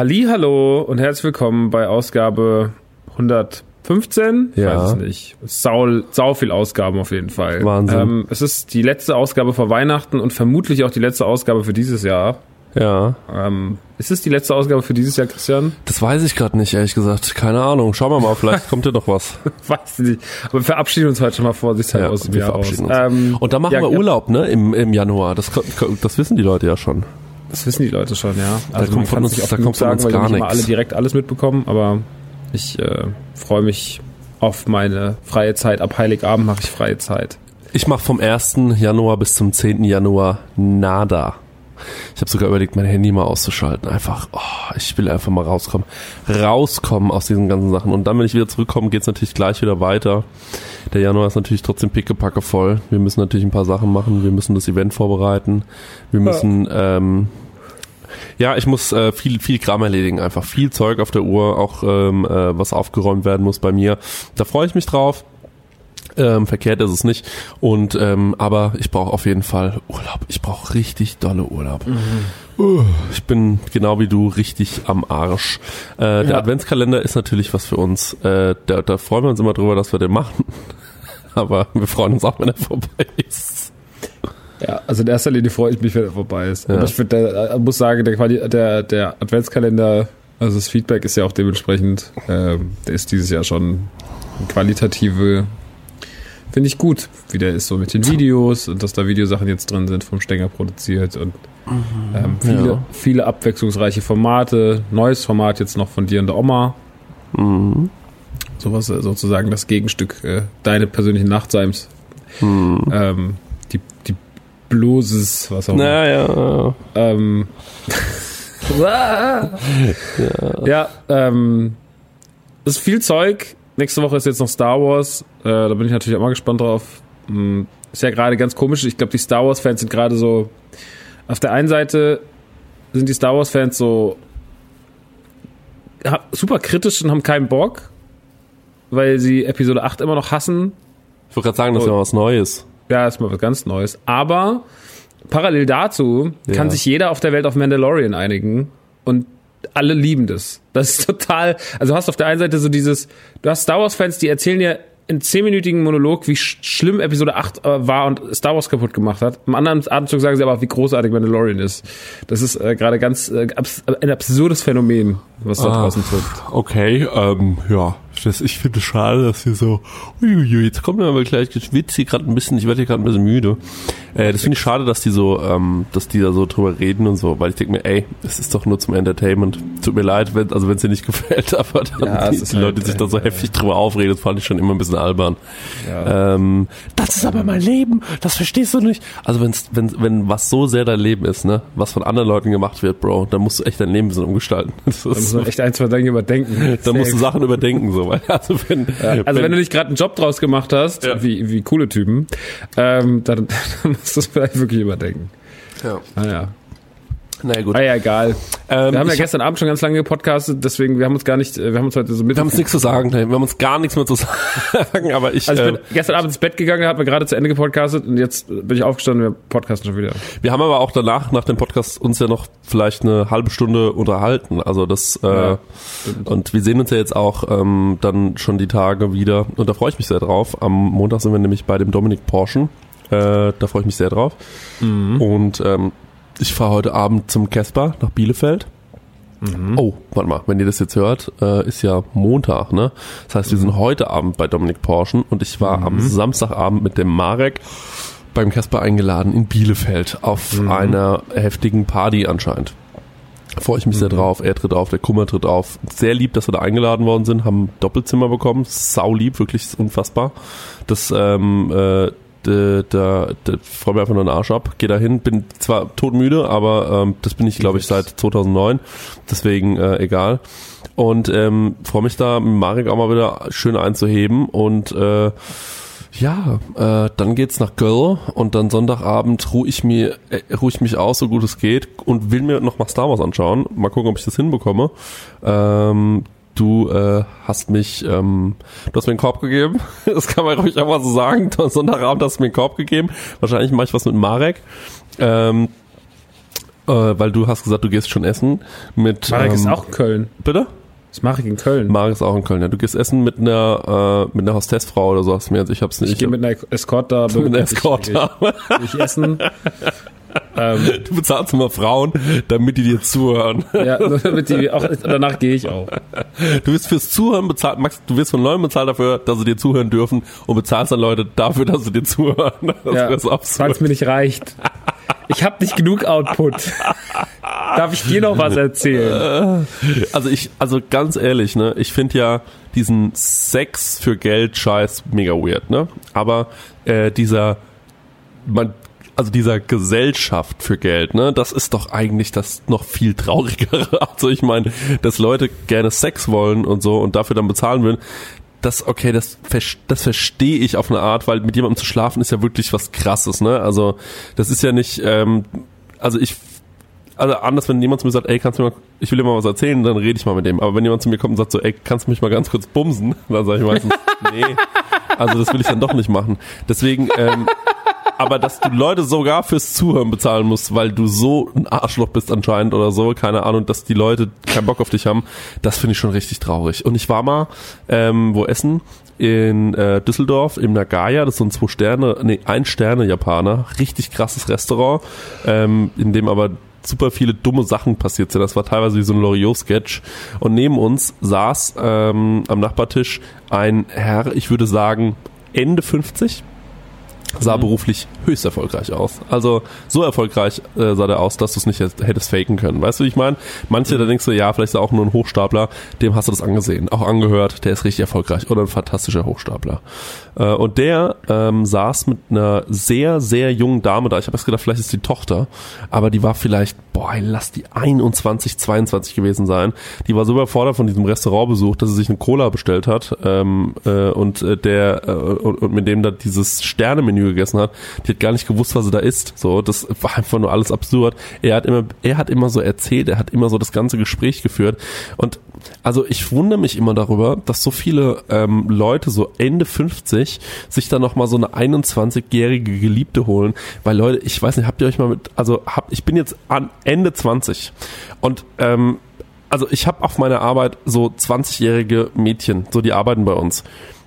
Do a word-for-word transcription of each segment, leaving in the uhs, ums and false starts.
Hallihallo und herzlich willkommen bei Ausgabe hundertfünfzehn. Ja. Weiß es nicht. Sau, sau viel Ausgaben auf jeden Fall. Wahnsinn. Ähm, es ist die letzte Ausgabe vor Weihnachten und vermutlich auch die letzte Ausgabe für dieses Jahr. Ja. Ähm, ist es die letzte Ausgabe für dieses Jahr, Christian? Das weiß ich gerade nicht, ehrlich gesagt. Keine Ahnung. Schauen wir mal, vielleicht kommt ja noch was. Weiß ich nicht. Aber wir verabschieden uns heute schon mal vorsichtshalber Ja, aus dem wir Jahr verabschieden raus. uns. Ähm, Und dann machen ja, wir Urlaub, ne? Im, im Januar. Das, das wissen die Leute ja schon. Das wissen die Leute schon, ja. Also kommt man von kann uns- es nicht oft da genug kommt von sagen, uns weil gar wir nicht immer nichts. alle direkt alles mitbekommen, aber ich äh, freue mich auf meine freie Zeit. Ab Heiligabend mache ich freie Zeit. Ich mache vom ersten Januar bis zum zehnten Januar nada. Ich habe sogar überlegt, mein Handy mal auszuschalten. Einfach, oh, ich will einfach mal rauskommen. Rauskommen aus diesen ganzen Sachen. Und dann, wenn ich wieder zurückkomme, geht's natürlich gleich wieder weiter. Der Januar ist natürlich trotzdem pickepacke voll. Wir müssen natürlich ein paar Sachen machen. Wir müssen das Event vorbereiten. Wir müssen, ja, ähm, ja ich muss äh, viel, viel Kram erledigen. Einfach viel Zeug auf der Uhr. Auch ähm, äh, was aufgeräumt werden muss bei mir. Da freue ich mich drauf. Ähm, verkehrt ist es nicht. Und ähm, aber ich brauche auf jeden Fall Urlaub. Ich brauche richtig dolle Urlaub. Mhm. Uh, ich bin genau wie du richtig am Arsch. Äh, der Ja. Adventskalender ist natürlich was für uns. Äh, da, da freuen wir uns immer drüber, dass wir den machen. Aber wir freuen uns auch, wenn er vorbei ist. Ja, also in erster Linie freue ich mich, wenn er vorbei ist. Ja. Aber ich find, der, muss sagen, der, Quali- der, der Adventskalender, also das Feedback ist ja auch dementsprechend, ähm, der ist dieses Jahr schon qualitative, finde ich gut, wie der ist so mit den Videos und dass da Videosachen jetzt drin sind, vom Stenger produziert und ähm, viele, Ja. viele abwechslungsreiche Formate, neues Format jetzt noch von dir und der Oma. Mhm. Sowas äh, sozusagen das Gegenstück, äh, deine persönlichen Nachtseims. Mhm. Ähm, die, die Blues, was auch immer. Naja. Ähm, ja, ja ähm, ist viel Zeug. Nächste Woche ist jetzt noch Star Wars. Äh, da bin ich natürlich auch mal gespannt drauf. Hm, ist ja gerade ganz komisch. Ich glaube, die Star Wars-Fans sind gerade so. Auf der einen Seite sind die Star Wars-Fans so ha- super kritisch und haben keinen Bock, weil sie Episode acht immer noch hassen. Ich wollte gerade sagen, das ist ja was Neues. Ja, ist mal was ganz Neues. Aber parallel dazu Ja. kann sich jeder auf der Welt auf Mandalorian einigen und alle lieben das. Das ist total, also du hast auf der einen Seite so dieses, du hast Star Wars Fans, die erzählen dir in zehnminütigen Monolog, wie sch- schlimm Episode acht äh, war und Star Wars kaputt gemacht hat. Im anderen Atemzug sagen sie aber, wie großartig Mandalorian ist. Das ist äh, gerade ganz äh, abs- ein absurdes Phänomen, was da Ah. draußen tobt. Okay, ähm, ja, das, ich finde es schade, dass hier so, uiuiui, jetzt kommt mir aber gleich, ich schwitze hier gerade ein bisschen, ich werde hier gerade ein bisschen müde. Äh, das finde ich schade, dass die so, ähm, dass die da so drüber reden und so, weil ich denke mir, ey, es ist doch nur zum Entertainment. Tut mir leid, wenn, also wenn es dir nicht gefällt, aber dann Ja, die, es ist die halt, Leute sich da so äh, heftig drüber aufregen, das fand ich schon immer ein bisschen albern. Ja. Ähm, das ist aber mein Leben, das verstehst du nicht. Also wenn's, wenn, wenn was so sehr dein Leben ist, ne, was von anderen Leuten gemacht wird, Bro, dann musst du echt dein Leben ein bisschen umgestalten. Das Da muss ist, man echt ein, zwei Dinge überdenken. da musst du Sachen überdenken, so, weil, also wenn, Ja, also wenn, du nicht gerade einen Job draus gemacht hast, Ja. wie, wie coole Typen, ähm, dann, dann musst du es vielleicht wirklich überdenken. ja. Naja. Naja, gut. Ah ja, egal. Ähm, Wir haben ja ich- gestern Abend schon ganz lange gepodcastet, deswegen, wir haben uns gar nicht, wir haben uns heute so mit... Wir haben uns nichts zu sagen, ne? wir haben uns gar nichts mehr zu sagen, aber ich, Also ich äh, bin gestern Abend ins Bett gegangen, da hatten wir gerade zu Ende gepodcastet und jetzt bin ich aufgestanden und wir podcasten schon wieder. wir haben aber auch danach, nach dem Podcast, uns ja noch vielleicht eine halbe Stunde unterhalten, also das, äh, Ja, und wir sehen uns ja jetzt auch ähm, dann schon die Tage wieder und da freue ich mich sehr drauf. Am Montag sind wir nämlich bei dem Dominik Porschen, äh, da freue ich mich sehr drauf und ähm, ich fahre heute Abend zum Casper nach Bielefeld. Mhm. Oh, warte mal, wenn ihr das jetzt hört, äh, ist ja Montag, ne? Das heißt, wir sind heute Abend bei Dominik Porschen und ich war Mhm. am Samstagabend mit dem Marek beim Casper eingeladen in Bielefeld auf Mhm. einer heftigen Party anscheinend. Freue ich mich sehr drauf, er tritt auf, der Kummer tritt auf. Sehr lieb, dass wir da eingeladen worden sind, haben Doppelzimmer bekommen, sau lieb, wirklich unfassbar. Das, ähm, äh, Da, da, da freue mich einfach nur den Arsch ab. Geh da hin, bin zwar todmüde, aber ähm, das bin ich, glaube ich, seit zweitausendneun. Deswegen äh, egal. Und ähm, freue mich da mit Marek auch mal wieder schön einzuheben. Und äh, ja, äh, dann geht's nach Göll und dann Sonntagabend ruhe ich mir, äh, ruhe ich mich aus, so gut es geht, und will mir noch mal Star Wars anschauen. Mal gucken, ob ich das hinbekomme. Ähm, Du äh, hast mich, ähm, du hast mir einen Korb gegeben. Das kann man ruhig auch mal so sagen. Sonntagabend hast du mir einen Korb gegeben. Wahrscheinlich mache ich was mit Marek. Ähm, äh, weil du hast gesagt, du gehst schon essen mit... Marek ähm, ist auch in Köln. Bitte? Das mache ich in Köln. Marek ist auch in Köln, ja. Du gehst essen mit einer, äh, mit einer Hostessfrau oder so, hast du mir jetzt, ich hab's nicht. Ich gehe mit einer Escort da. Mit einer Escort ich, da. Ich, ich essen. ähm, du bezahlst immer Frauen, damit die dir zuhören. Ja, nur damit die auch, danach gehe ich auch. Du wirst fürs Zuhören bezahlt, Max, du wirst von Leuten bezahlt dafür, dass sie dir zuhören dürfen und bezahlst dann Leute dafür, dass sie dir zuhören. Das ja, weil es mir nicht reicht. Ich habe nicht genug Output. Darf ich dir noch was erzählen? Also ich, also ganz ehrlich, ne, ich finde ja diesen Sex für Geld Scheiß mega weird, ne? Aber äh, dieser, man, also dieser Gesellschaft für Geld, ne, das ist doch eigentlich das noch viel traurigere. Also ich meine, dass Leute gerne Sex wollen und so und dafür dann bezahlen würden. Das, okay, das, das verstehe ich auf eine Art, weil mit jemandem zu schlafen ist ja wirklich was Krasses, ne? Also, das ist ja nicht, ähm, also ich, also anders, wenn jemand zu mir sagt, ey, kannst du mir mal, ich will dir mal was erzählen, dann rede ich mal mit dem. Aber wenn jemand zu mir kommt und sagt so, ey, kannst du mich mal ganz kurz bumsen? Dann sage ich meistens, nee, also das will ich dann doch nicht machen. Deswegen, ähm, aber dass du Leute sogar fürs Zuhören bezahlen musst, weil du so ein Arschloch bist anscheinend oder so, keine Ahnung, dass die Leute keinen Bock auf dich haben, das finde ich schon richtig traurig. Und ich war mal ähm, wo essen in äh, Düsseldorf im Nagaya, das ist so ein zwei Sterne, nee, ein Sterne Japaner, richtig krasses Restaurant, ähm, in dem aber super viele dumme Sachen passiert sind. Das war teilweise wie so ein Loriot-Sketch. Und neben uns saß ähm, am Nachbartisch ein Herr, ich würde sagen Ende fünfzig, sah mhm. beruflich höchst erfolgreich aus. Also so erfolgreich äh, sah der aus, dass du es nicht hättest faken können. Weißt du, wie ich meine? Manche, mhm. da denkst du, ja, vielleicht ist er auch nur ein Hochstapler, dem hast du das angesehen, auch angehört, der ist richtig erfolgreich oder ein fantastischer Hochstapler. Äh, und der ähm, saß mit einer sehr, sehr jungen Dame da. Ich habe erst gedacht, vielleicht ist die Tochter, aber die war vielleicht, boah, lass die einundzwanzig, zweiundzwanzig gewesen sein. Die war so überfordert von diesem Restaurantbesuch, dass sie sich eine Cola bestellt hat ähm, äh, und äh, der äh, und, und mit dem da dieses Sternemenü gegessen hat. Die hat gar nicht gewusst, was sie da isst. So, das war einfach nur alles absurd. Er hat immer, er hat immer so erzählt, er hat immer so das ganze Gespräch geführt. Und also ich wundere mich immer darüber, dass so viele ähm, Leute so Ende fünfzig sich dann noch mal so eine einundzwanzigjährige Geliebte holen, weil Leute, ich weiß nicht, habt ihr euch mal mit, also hab, ich bin jetzt an Ende zwanzig und ähm, also ich habe auf meiner Arbeit so zwanzigjährige Mädchen, so die arbeiten bei uns.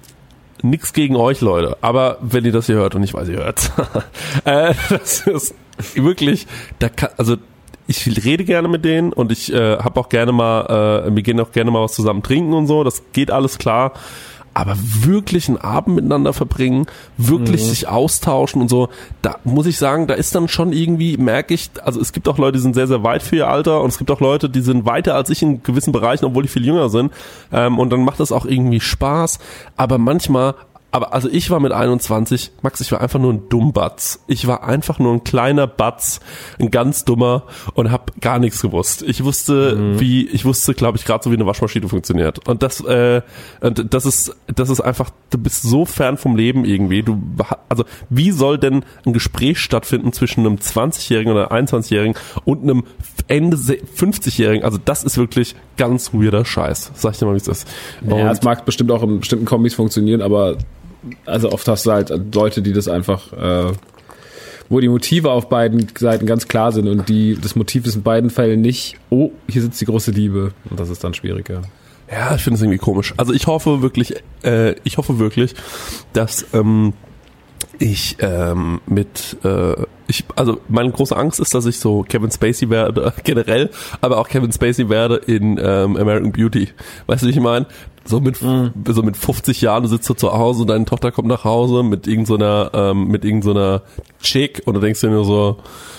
Nix gegen euch, Leute, aber wenn ihr das hier hört, und ich weiß, ihr hört, äh, das ist wirklich, da kann, also ich rede gerne mit denen und ich äh, habe auch gerne mal, äh, wir gehen auch gerne mal was zusammen trinken und so, das geht alles klar, aber wirklich einen Abend miteinander verbringen, wirklich mhm. sich austauschen und so, da muss ich sagen, da ist dann schon irgendwie, merke ich, also es gibt auch Leute, die sind sehr, sehr weit für ihr Alter und es gibt auch Leute, die sind weiter als ich in gewissen Bereichen, obwohl die viel jünger sind, ähm, und dann macht das auch irgendwie Spaß, aber manchmal, aber also ich war mit einundzwanzig, Max, ich war einfach nur ein Dummbatz. Ich war einfach nur ein kleiner Batz, ein ganz dummer und habe gar nichts gewusst. Ich wusste, mhm. wie, ich wusste, glaube ich, gerade so wie eine Waschmaschine funktioniert. Und das, äh, und das ist, das ist einfach, du bist so fern vom Leben irgendwie. Du, also wie soll denn ein Gespräch stattfinden zwischen einem zwanzigjährigen oder einundzwanzigjährigen und einem Ende fünfzigjährigen? Also das ist wirklich ganz weirder Scheiß. Sag ich dir mal, wie es ist. Und ja, es mag bestimmt auch in bestimmten Kombis funktionieren, aber also oft hast du halt Leute, die das einfach, äh, wo die Motive auf beiden Seiten ganz klar sind und die, das Motiv ist in beiden Fällen nicht, oh, hier sitzt die große Liebe. Und das ist dann schwieriger. Ja, ich finde es irgendwie komisch. Also ich hoffe wirklich, äh, ich hoffe wirklich, dass ähm, ich ähm, mit, äh, ich, also meine große Angst ist, dass ich so Kevin Spacey werde, generell, aber auch Kevin Spacey werde in ähm, American Beauty. Weißt du, wie ich meine? So mit, mm. so mit fünfzig Jahren, du sitzt so zu Hause und deine Tochter kommt nach Hause mit irgendeiner, ähm, mit irgendeiner Chick und du denkst dir nur so,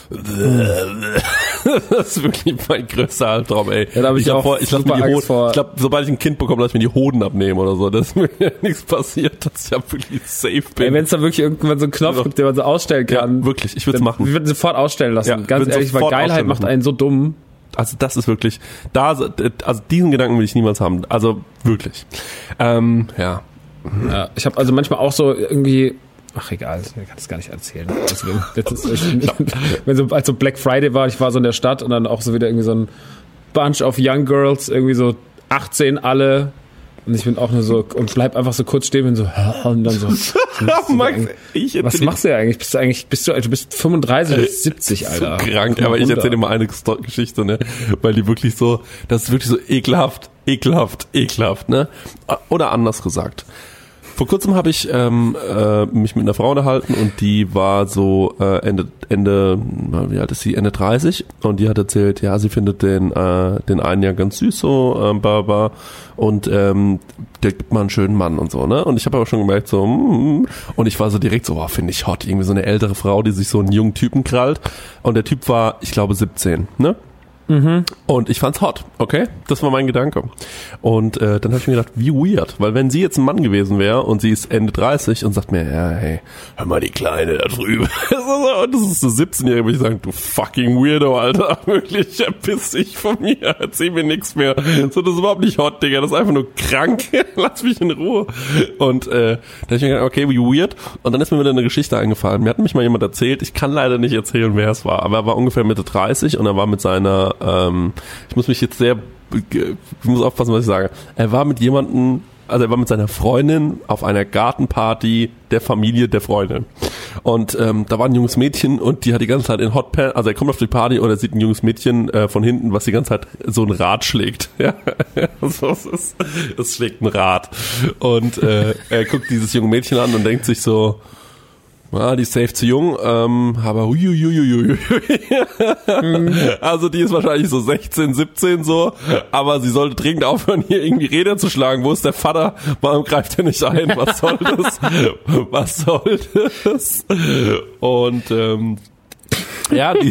das ist wirklich mein größter Albtraum, ey. Ja, da hab ich, ich glaube, vor, ich, lass mir die Hoden, ich glaube, sobald ich ein Kind bekomme, lass ich mir die Hoden abnehmen oder so, dass mir nichts passiert, dass ich ja wirklich safe bin. Wenn es da wirklich irgendwann so einen Knopf gibt, den man so ausstellen kann. Ja, wirklich, ich würde es machen. Wir würden sofort ausstellen lassen, ja, ganz ehrlich, weil Geilheit macht einen so dumm. Also das ist wirklich, da, also diesen Gedanken will ich niemals haben. Also wirklich. Ähm, ja. ja. Ich habe also manchmal auch so irgendwie, ach egal, ich kann das gar nicht erzählen. Also, das ist, ich, wenn so, als so Black Friday war, ich war so in der Stadt und dann auch so wieder irgendwie so ein Bunch of Young Girls, irgendwie so achtzehn alle, Und ich bin auch nur so, und bleib einfach so kurz stehen und so, und dann so. Max, ich was machst du ja eigentlich? Bist du eigentlich, bist du, du bist fünfunddreißig bis siebzig, Alter. So krank, aber ich erzähle immer eine Geschichte, ne, weil die wirklich so, das ist wirklich so ekelhaft, ekelhaft, ekelhaft, ne, oder anders gesagt. Vor kurzem habe ich ähm, äh, mich mit einer Frau unterhalten und die war so äh, Ende, Ende, wie alt ist sie, Ende dreißig und die hat erzählt, ja, sie findet den äh, den einen ja ganz süß so, äh, baba, und ähm, der gibt mal einen schönen Mann und so, ne? Und ich habe aber schon gemerkt so, mm, und ich war so direkt so, oh, finde ich hot, irgendwie so eine ältere Frau, die sich so einen jungen Typen krallt und der Typ war, ich glaube, siebzehn, ne? Mhm. Und ich fand's hot, okay? Das war mein Gedanke. Und äh, dann habe ich mir gedacht, wie weird, weil wenn sie jetzt ein Mann gewesen wäre und sie ist Ende dreißig und sagt mir, ja, hey, hör mal die Kleine da drüben. Und das ist so siebzehn-Jährige, würde ich sagen, du fucking Weirdo, Alter, wirklich, verpiss dich von mir, erzähl mir nichts mehr. So, das ist überhaupt nicht hot, Digga, das ist einfach nur krank, lass mich in Ruhe. Und äh, dann habe ich mir gedacht, okay, wie weird. Und dann ist mir wieder eine Geschichte eingefallen. Mir hat mich mal jemand erzählt, ich kann leider nicht erzählen, wer es war, aber er war ungefähr Mitte dreißig und er war mit seiner Ähm, ich muss mich jetzt sehr, ich muss aufpassen, was ich sage. Er war mit jemandem, also er war mit seiner Freundin auf einer Gartenparty der Familie der Freundin. Und ähm, da war ein junges Mädchen und die hat die ganze Zeit in Hotpan, also er kommt auf die Party und er sieht ein junges Mädchen äh, von hinten, was die ganze Zeit so ein Rad schlägt. Ja, das, ist, das schlägt ein Rad. Und äh, er guckt dieses junge Mädchen an und denkt sich so, ja, die ist safe zu jung, ähm, aber huiuiuiui. Also die ist wahrscheinlich so sechzehn, siebzehn so, aber sie sollte dringend aufhören, hier irgendwie Räder zu schlagen. Wo ist der Vater? Warum greift er nicht ein? Was soll das? Was soll das? Und ähm, ja, die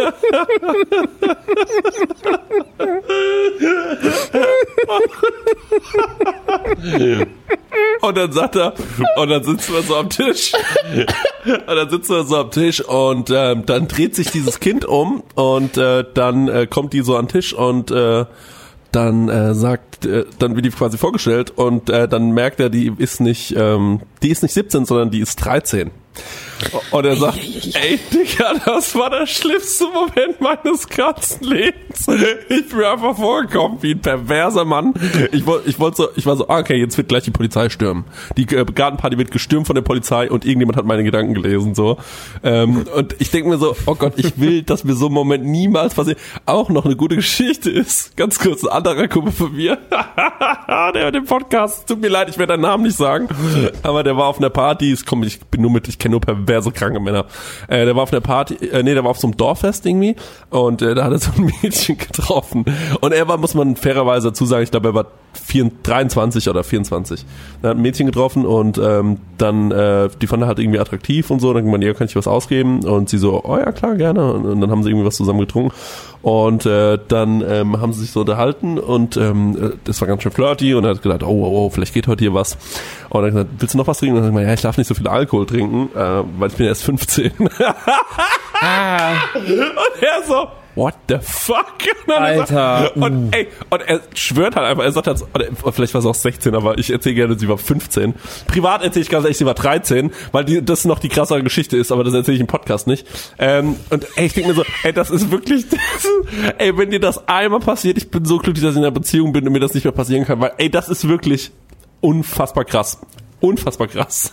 und dann sagt er, und dann sitzen wir so am Tisch und dann sitzen wir so am Tisch und ähm, dann dreht sich dieses Kind um und äh, dann äh, kommt die so an den Tisch und äh, dann äh, sagt, äh, dann wird die quasi vorgestellt und äh, dann merkt er, die ist nicht, ähm, die ist nicht siebzehn, sondern die ist dreizehn. Und er sagt, ey, Digga, das war der schlimmste Moment meines ganzen Lebens. Ich bin mir einfach vorgekommen wie ein perverser Mann. Ich wollte, ich wollte so, ich war so, okay, jetzt wird gleich die Polizei stürmen. Die äh, Gartenparty wird gestürmt von der Polizei und irgendjemand hat meine Gedanken gelesen, so. Ähm, und ich denke mir so, oh Gott, ich will, dass mir so ein Moment niemals passiert. Auch noch eine gute Geschichte ist, ganz kurz, ein anderer Kumpel von mir, der hat den Podcast, tut mir leid, ich werde deinen Namen nicht sagen, aber der war auf einer Party, ich, komm, ich bin nur mit, ich kenne nur perverse kranke Männer. Äh, der war auf einer Party, äh, nee, der war auf so einem Dorffest irgendwie und äh, da hat er so ein Mädchen getroffen. Und er war, muss man fairerweise dazu sagen, ich glaube, er war vier, dreiundzwanzig oder vierundzwanzig. Er hat ein Mädchen getroffen und ähm, dann, äh, die fand er halt irgendwie attraktiv und so. Dann hat man, ja, kann ich was ausgeben? Und sie so, oh ja, klar, gerne. Und, und dann haben sie irgendwie was zusammen getrunken. Und äh, dann ähm, haben sie sich so unterhalten und ähm, das war ganz schön flirty und er hat gedacht, oh, oh, oh, vielleicht geht heute hier was. Und dann hat er gesagt, willst du noch was trinken? Und dann hat er gesagt, ja, ich darf nicht so viel Alkohol trinken, äh, weil ich bin erst fünfzehn. Ah. Und er so, what the fuck? Und Alter. Sagt, und, ey, und er schwört halt einfach, er sagt halt, oder vielleicht war es auch sechzehn, aber ich erzähle gerne, sie war fünfzehn. Privat erzähle ich ganz ehrlich, sie war dreizehn, weil die, das noch die krassere Geschichte ist, aber das erzähle ich im Podcast nicht. Ähm, und ey, ich denke mir so, ey, das ist wirklich, das ist, ey, wenn dir das einmal passiert, ich bin so glücklich, dass ich in einer Beziehung bin und mir das nicht mehr passieren kann, weil, ey, das ist wirklich unfassbar krass. Unfassbar krass.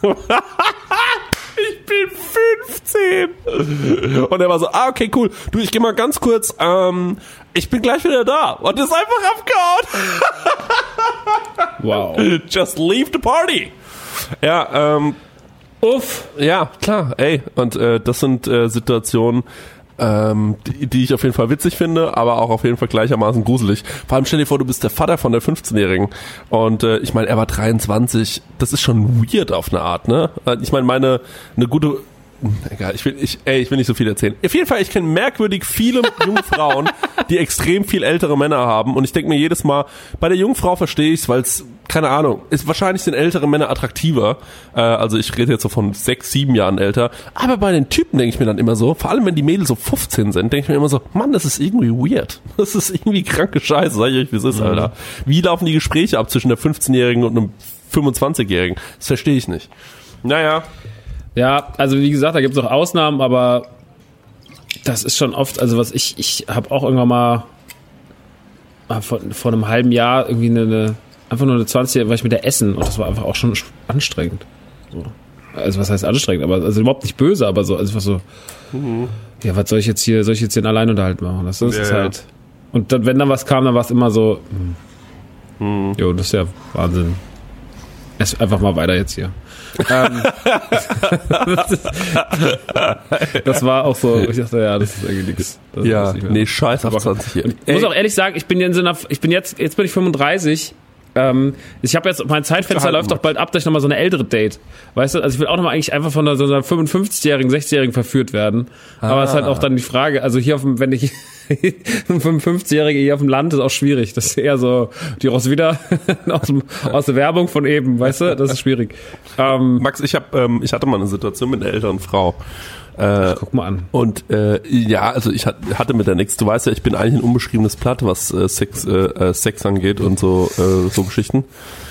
Ich bin fünfzehn. Und er war so, ah, okay, cool. Du, ich geh mal ganz kurz, ähm, ich bin gleich wieder da. Und ist einfach abgehauen. Wow. Just leave the party. Ja, ähm, uff. Ja, klar, ey. Und äh, das sind äh, Situationen, ähm, die, die ich auf jeden Fall witzig finde, aber auch auf jeden Fall gleichermaßen gruselig. Vor allem stell dir vor, du bist der Vater von der fünfzehnjährigen und äh, ich meine, er war dreiundzwanzig, das ist schon weird auf eine Art, ne? Ich meine, meine, eine gute, egal, ich will, ich, ey, ich will nicht so viel erzählen. Auf jeden Fall, ich kenne merkwürdig viele junge Frauen, die extrem viel ältere Männer haben und ich denke mir jedes Mal, bei der jungen Frau verstehe ich es, weil es, keine Ahnung, ist wahrscheinlich sind ältere Männer attraktiver, äh, also ich rede jetzt so von sechs, sieben Jahren älter, aber bei den Typen denke ich mir dann immer so, vor allem wenn die Mädels so fünfzehn sind, denke ich mir immer so, Mann, das ist irgendwie weird, das ist irgendwie kranke Scheiße, sag ich euch, wie es ist, Alter. Wie laufen die Gespräche ab zwischen der fünfzehnjährigen und einem fünfundzwanzigjährigen? Das verstehe ich nicht. Naja. Ja, also wie gesagt, da gibt es auch Ausnahmen, aber das ist schon oft, also was ich, ich habe auch irgendwann mal vor, vor einem halben Jahr irgendwie eine, eine einfach nur eine zwanzig, war ich mit der essen und das war einfach auch schon anstrengend. So. Also was heißt anstrengend, aber also überhaupt nicht böse, aber so, also einfach so, mhm. ja, was soll ich jetzt hier, soll ich jetzt den Alleinunterhalt machen? Das, das ja, ist halt. Und dann, wenn dann was kam, dann war es immer so, mhm. jo, das ist ja Wahnsinn. Es einfach mal weiter jetzt hier. ähm, das war auch so, ich dachte, ja, das ist irgendwie nix. Das ja, nee, scheiß auf zwanzig hier. Ich muss auch ehrlich sagen, ich bin in so einer, ich bin jetzt, jetzt bin ich fünfunddreißig. Ähm, ich habe jetzt, mein Zeitfenster läuft doch bald ab, dass ich nochmal so eine ältere Date. Weißt du, also ich will auch nochmal eigentlich einfach von so einer fünfundfünfzigjährigen, sechzigjährigen verführt werden. Ah. Aber es ist halt auch dann die Frage, also hier auf dem, wenn ich ein fünfundfünfzigjährige hier auf dem Land ist auch schwierig. Das ist eher so die Roswitha aus, dem, aus der Werbung von eben, weißt du, das ist schwierig. Ähm, Max, ich hab, ähm, ich hatte mal eine Situation mit einer älteren Frau. Äh, guck mal an. Und äh, ja, also ich hatte mit der nix. Du weißt ja, ich bin eigentlich ein unbeschriebenes Blatt, was äh, Sex, äh, Sex angeht und so äh, so Geschichten.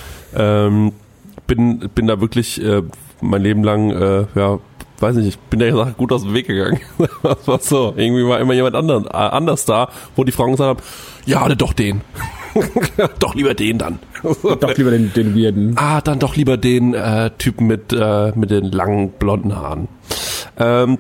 Ähm, bin bin da wirklich äh, mein Leben lang, äh, ja, weiß nicht, ich bin der Sache gut aus dem Weg gegangen. Das war so. Irgendwie war immer jemand anderen, äh, anders da, wo die Frauen gesagt haben, ja, doch den. Doch lieber den dann. Doch lieber den, den Weirden. Ah, dann doch lieber den äh, Typen mit, äh, mit den langen blonden Haaren. Ähm,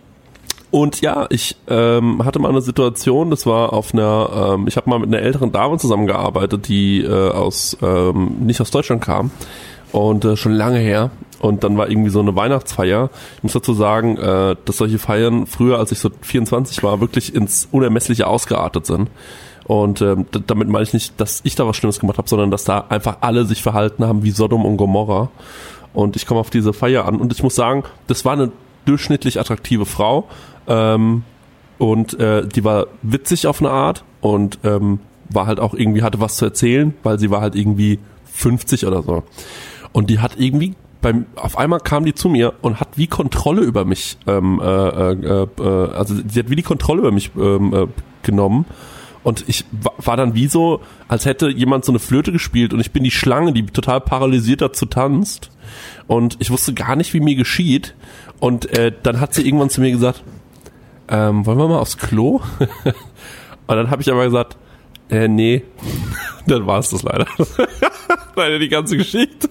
und ja, ich ähm, hatte mal eine Situation, das war auf einer, ähm, ich habe mal mit einer älteren Dame zusammengearbeitet, die äh, aus ähm, nicht aus Deutschland kam und äh, schon lange her. Und dann war irgendwie so eine Weihnachtsfeier. Ich muss dazu sagen, äh, dass solche Feiern früher, als ich so vierundzwanzig war, wirklich ins Unermessliche ausgeartet sind. Und ähm, d- damit meine ich nicht, dass ich da was Schlimmes gemacht habe, sondern dass da einfach alle sich verhalten haben wie Sodom und Gomorra. Und ich komme auf diese Feier an und ich muss sagen, das war eine durchschnittlich attraktive Frau. Ähm, und äh, die war witzig auf eine Art und ähm, war halt auch irgendwie, hatte was zu erzählen, weil sie war halt irgendwie fünfzig oder so. Und die hat irgendwie beim, auf einmal kam die zu mir und hat wie Kontrolle über mich, ähm, äh, äh, äh, also sie hat wie die Kontrolle über mich ähm, äh, genommen. Und ich war dann wie so, als hätte jemand so eine Flöte gespielt und ich bin die Schlange, die total paralysiert dazu tanzt. Und ich wusste gar nicht, wie mir geschieht. Und äh, dann hat sie irgendwann zu mir gesagt, ähm, wollen wir mal aufs Klo? Und dann habe ich aber gesagt, äh, nee. Dann war es das leider. Leider die ganze Geschichte.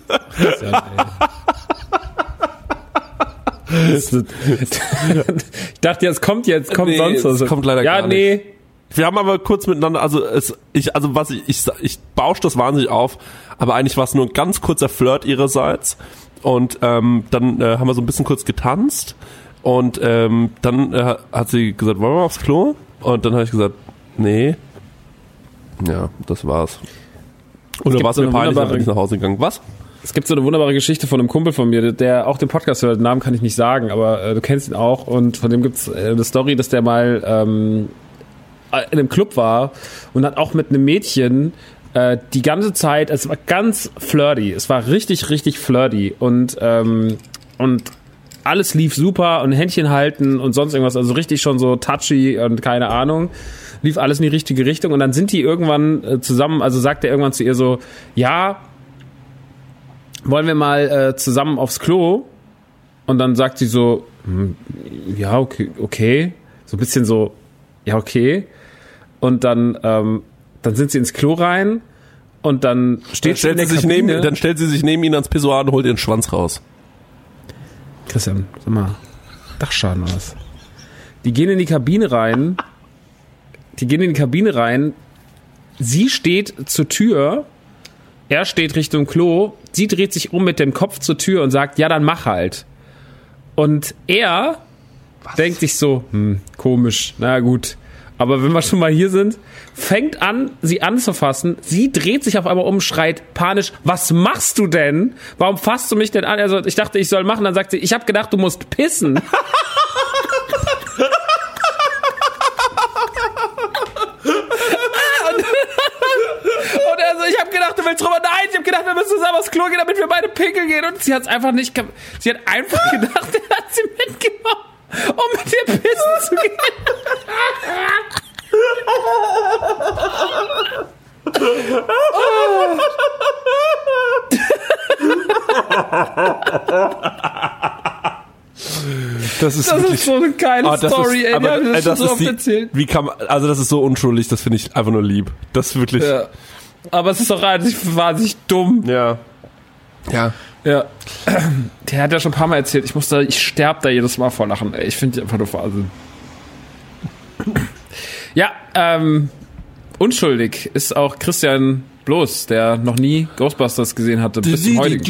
Ich dachte, jetzt kommt jetzt, kommt nee, sonst was. Es kommt leider ja, gar nee. nicht. Wir haben aber kurz miteinander, also es, ich, also was ich, ich, ich bausche das wahnsinnig auf, aber eigentlich war es nur ein ganz kurzer Flirt ihrerseits und ähm, dann äh, haben wir so ein bisschen kurz getanzt und ähm, dann äh, hat sie gesagt, wollen wir aufs Klo? Und dann habe ich gesagt, nee. Ja, das war's. Und dann war es mir peinlich, dann bin ich nach Hause gegangen. Was? Es gibt so eine wunderbare Geschichte von einem Kumpel von mir, der auch den Podcast hört, den Namen kann ich nicht sagen, aber äh, du kennst ihn auch und von dem gibt's äh, eine Story, dass der mal ähm, in einem Club war und hat auch mit einem Mädchen äh, die ganze Zeit, es war ganz flirty, es war richtig, richtig flirty und ähm, und alles lief super und Händchen halten und sonst irgendwas, also richtig schon so touchy und keine Ahnung, lief alles in die richtige Richtung und dann sind die irgendwann äh, zusammen, also sagt er irgendwann zu ihr so, ja, wollen wir mal äh, zusammen aufs Klo? Und dann sagt sie so, hm, ja, okay, okay, so ein bisschen so, ja, okay. Und dann, ähm, dann sind sie ins Klo rein und dann steht dann stellt sie in der sie sich Kabine. neben, dann stellt sie sich neben ihn ans Pissoir und holt ihren Schwanz raus. Christian, sag mal, Dachschaden oder was? Die gehen in die Kabine rein, die gehen in die Kabine rein, sie steht zur Tür, er steht Richtung Klo, sie dreht sich um mit dem Kopf zur Tür und sagt, ja, dann mach halt. Und er was? denkt sich so, hm, komisch, na gut. Aber wenn wir schon mal hier sind, fängt an, sie anzufassen. Sie dreht sich auf einmal um, schreit panisch, was machst du denn? Warum fasst du mich denn an? Also, ich dachte, ich soll machen. Dann sagt sie, ich habe gedacht, du musst pissen. Und er so, ich habe gedacht, du willst rüber. Nein, ich habe gedacht, wir müssen zusammen aufs Klo gehen, damit wir beide pinkeln gehen. Und sie hat es einfach nicht, sie hat einfach gedacht, er hat sie mitgenommen, um mit dir pissen zu gehen. Das ist, das wirklich, ist so eine geile oh, Story, ist, ey. Aber, Die äh, das das schon so ist oft die, erzählt. Wie kann man, also das ist so unschuldig, das finde ich einfach nur lieb. Das ist wirklich. Ja. aber es ist doch eigentlich wahnsinnig dumm. Ja. Ja. Ja. Der hat ja schon ein paar Mal erzählt, ich muss da, ich sterb da jedes Mal vor Lachen. Ey, ich finde die einfach nur Wahnsinn. Ja, ähm, unschuldig ist auch Christian Bloß, der noch nie Ghostbusters gesehen hatte, bis zum heutigen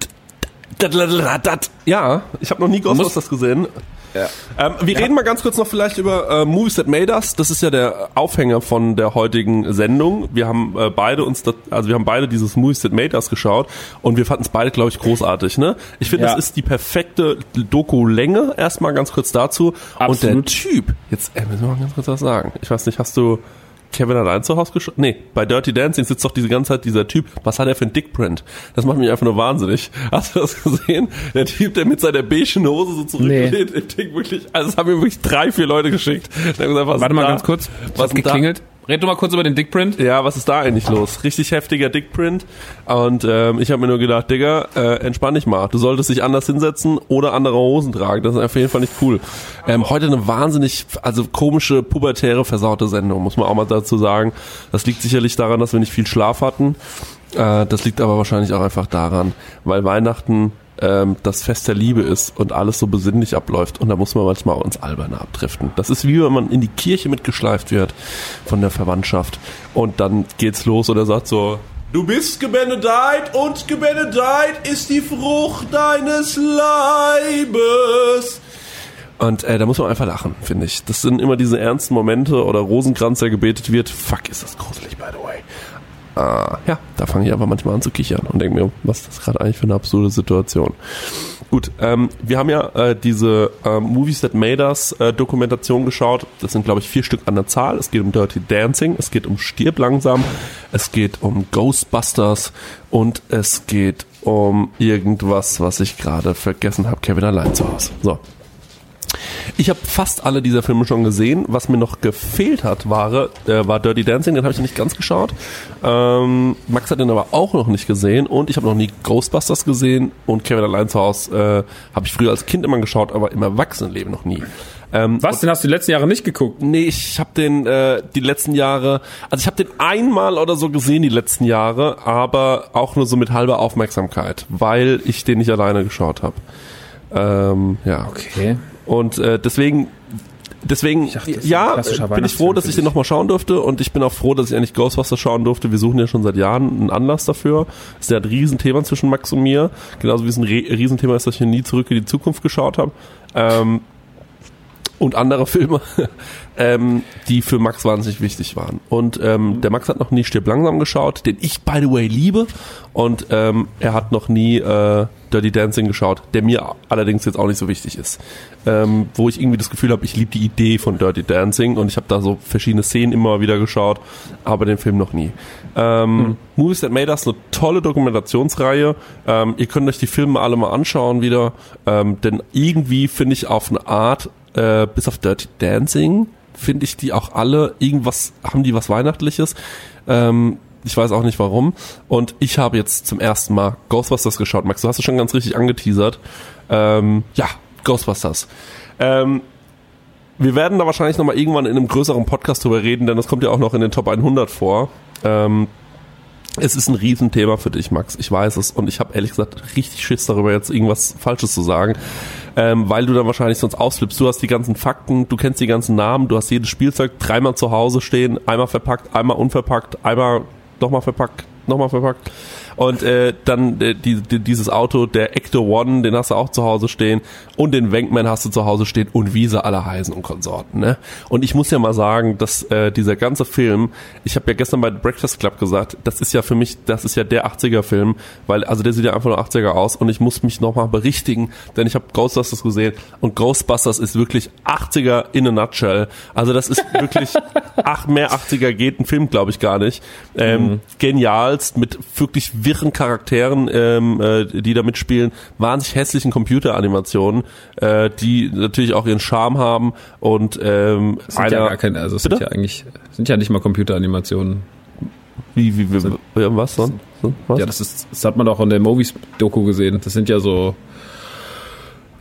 Tag. Ja, ich habe noch nie Ghostbusters gesehen. Ja. Ähm, wir ja. reden mal ganz kurz noch vielleicht über äh, Movies That Made Us. Das ist ja der Aufhänger von der heutigen Sendung. Wir haben äh, beide uns, das, also wir haben beide dieses Movies That Made Us geschaut und wir fanden es beide, glaube ich, großartig. Ne? Ich finde, ja. das ist die perfekte Doku-Länge. Erstmal ganz kurz dazu. Absolut. Und der Typ, jetzt äh, müssen wir mal ganz kurz was sagen. Ich weiß nicht, hast du Kevin allein zu Hause geschaut? Nee, bei Dirty Dancing sitzt doch diese ganze Zeit dieser Typ. Was hat er für ein Dickprint? Das macht mich einfach nur wahnsinnig. Hast du das gesehen? Der Typ, der mit seiner beigen Hose so zurücklehnt, nee. im Ding wirklich, also das haben mir wirklich drei, vier Leute geschickt. Gesagt, Warte mal da? ganz kurz. Was hat geklingelt? Da? Red du mal kurz über den Dickprint. Ja, was ist da eigentlich los? Richtig heftiger Dickprint. Und ähm, ich habe mir nur gedacht, Digga, äh, entspann dich mal. Du solltest dich anders hinsetzen oder andere Hosen tragen. Das ist auf jeden Fall nicht cool. Ähm, heute eine wahnsinnig, also komische, pubertäre, versaute Sendung, muss man auch mal dazu sagen. Das liegt sicherlich daran, dass wir nicht viel Schlaf hatten. Äh, das liegt aber wahrscheinlich auch einfach daran, weil Weihnachten ähm, das Fest der Liebe ist und alles so besinnlich abläuft und da muss man manchmal auch ins Alberne abdriften. Das ist wie wenn man in die Kirche mitgeschleift wird von der Verwandtschaft und dann geht's los und er sagt so: Du bist gebenedeit und gebenedeit ist die Frucht deines Leibes. Und äh, da muss man einfach lachen, finde ich. Das sind immer diese ernsten Momente oder Rosenkranz, der gebetet wird. Fuck, ist das gruselig, by the way. Uh, ja, da fange ich aber manchmal an zu kichern und denke mir, was ist das gerade eigentlich für eine absurde Situation. Gut, ähm, wir haben ja äh, diese äh, Movies That Made Us äh, Dokumentation geschaut. Das sind, glaube ich, vier Stück an der Zahl. Es geht um Dirty Dancing, es geht um Stirb langsam, es geht um Ghostbusters und es geht um irgendwas, was ich gerade vergessen habe. Kevin allein zu Hause. So. Ich habe fast alle dieser Filme schon gesehen. Was mir noch gefehlt hat, war, äh, war Dirty Dancing. Den habe ich noch nicht ganz geschaut. Ähm, Max hat den aber auch noch nicht gesehen. Und ich habe noch nie Ghostbusters gesehen. Und Kevin allein zu Hause äh, habe ich früher als Kind immer geschaut, aber im Erwachsenenleben noch nie. Ähm, Was, den hast du die letzten Jahre nicht geguckt? Nee, ich habe den äh, die letzten Jahre, also ich habe den einmal oder so gesehen die letzten Jahre, aber auch nur so mit halber Aufmerksamkeit, weil ich den nicht alleine geschaut habe. Ähm, ja. Okay. Und äh, deswegen, deswegen, ich dachte, ja, bin ich froh, dass ich den nochmal schauen durfte und ich bin auch froh, dass ich endlich Ghostbusters schauen durfte. Wir suchen ja schon seit Jahren einen Anlass dafür. Das ist ja ein Riesenthema zwischen Max und mir. Genauso wie es ein Re- Riesenthema ist, dass ich nie zurück in die Zukunft geschaut habe. Ähm, und andere Filme, ähm, die für Max wahnsinnig wichtig waren. Und ähm, der Max hat noch nie Stirb langsam geschaut, den ich, by the way, liebe. Und ähm, er hat noch nie äh, Dirty Dancing geschaut, der mir allerdings jetzt auch nicht so wichtig ist. Ähm, wo ich irgendwie das Gefühl habe, ich liebe die Idee von Dirty Dancing und ich habe da so verschiedene Szenen immer wieder geschaut, aber den Film noch nie. Ähm, mhm. Movies That Made Us, eine tolle Dokumentationsreihe. Ähm, ihr könnt euch die Filme alle mal anschauen wieder, ähm, denn irgendwie finde ich auf eine Art, äh, bis auf Dirty Dancing, finde ich die auch alle, irgendwas, haben die was Weihnachtliches. Ähm, Ich weiß auch nicht warum. Und ich habe jetzt zum ersten Mal Ghostbusters geschaut. Max, du hast es schon ganz richtig angeteasert. Ähm, ja, Ghostbusters. Ähm, wir werden da wahrscheinlich nochmal irgendwann in einem größeren Podcast drüber reden, denn das kommt ja auch noch in den Top hundert vor. Ähm, es ist ein Riesenthema für dich, Max. Ich weiß es. Und ich habe ehrlich gesagt richtig Schiss darüber, jetzt irgendwas Falsches zu sagen. Ähm, weil du dann wahrscheinlich sonst ausflippst. Du hast die ganzen Fakten, du kennst die ganzen Namen, du hast jedes Spielzeug dreimal zu Hause stehen, einmal verpackt, einmal unverpackt, einmal nochmal verpackt, nochmal verpackt. Und äh, dann äh, die, die, dieses Auto, der Ecto One, den hast du auch zu Hause stehen. Und den Wankman hast du zu Hause stehen. Und wie sie alle heißen und Konsorten. Ne? Und ich muss ja mal sagen, dass äh, dieser ganze Film, ich habe ja gestern bei Breakfast Club gesagt, das ist ja für mich, das ist ja der achtziger-Film. Weil, also der sieht ja einfach nur achtziger aus. Und ich muss mich nochmal berichtigen, denn ich habe Ghostbusters gesehen. Und Ghostbusters ist wirklich achtziger in a nutshell. Also das ist wirklich, ach, mehr achtziger geht ein Film, glaube ich, gar nicht. Ähm, mhm. Genialst, mit wirklich wirren Charakteren, ähm, äh, die da mitspielen, wahnsinnig hässlichen Computeranimationen, äh, die natürlich auch ihren Charme haben und ähm, das sind einer, ja gar keine, also es sind ja eigentlich, sind ja nicht mal Computeranimationen. Wie, wie, wie sind, was sonst? Was? Ja, das ist, das hat man doch in der Movies-Doku gesehen. Das sind ja so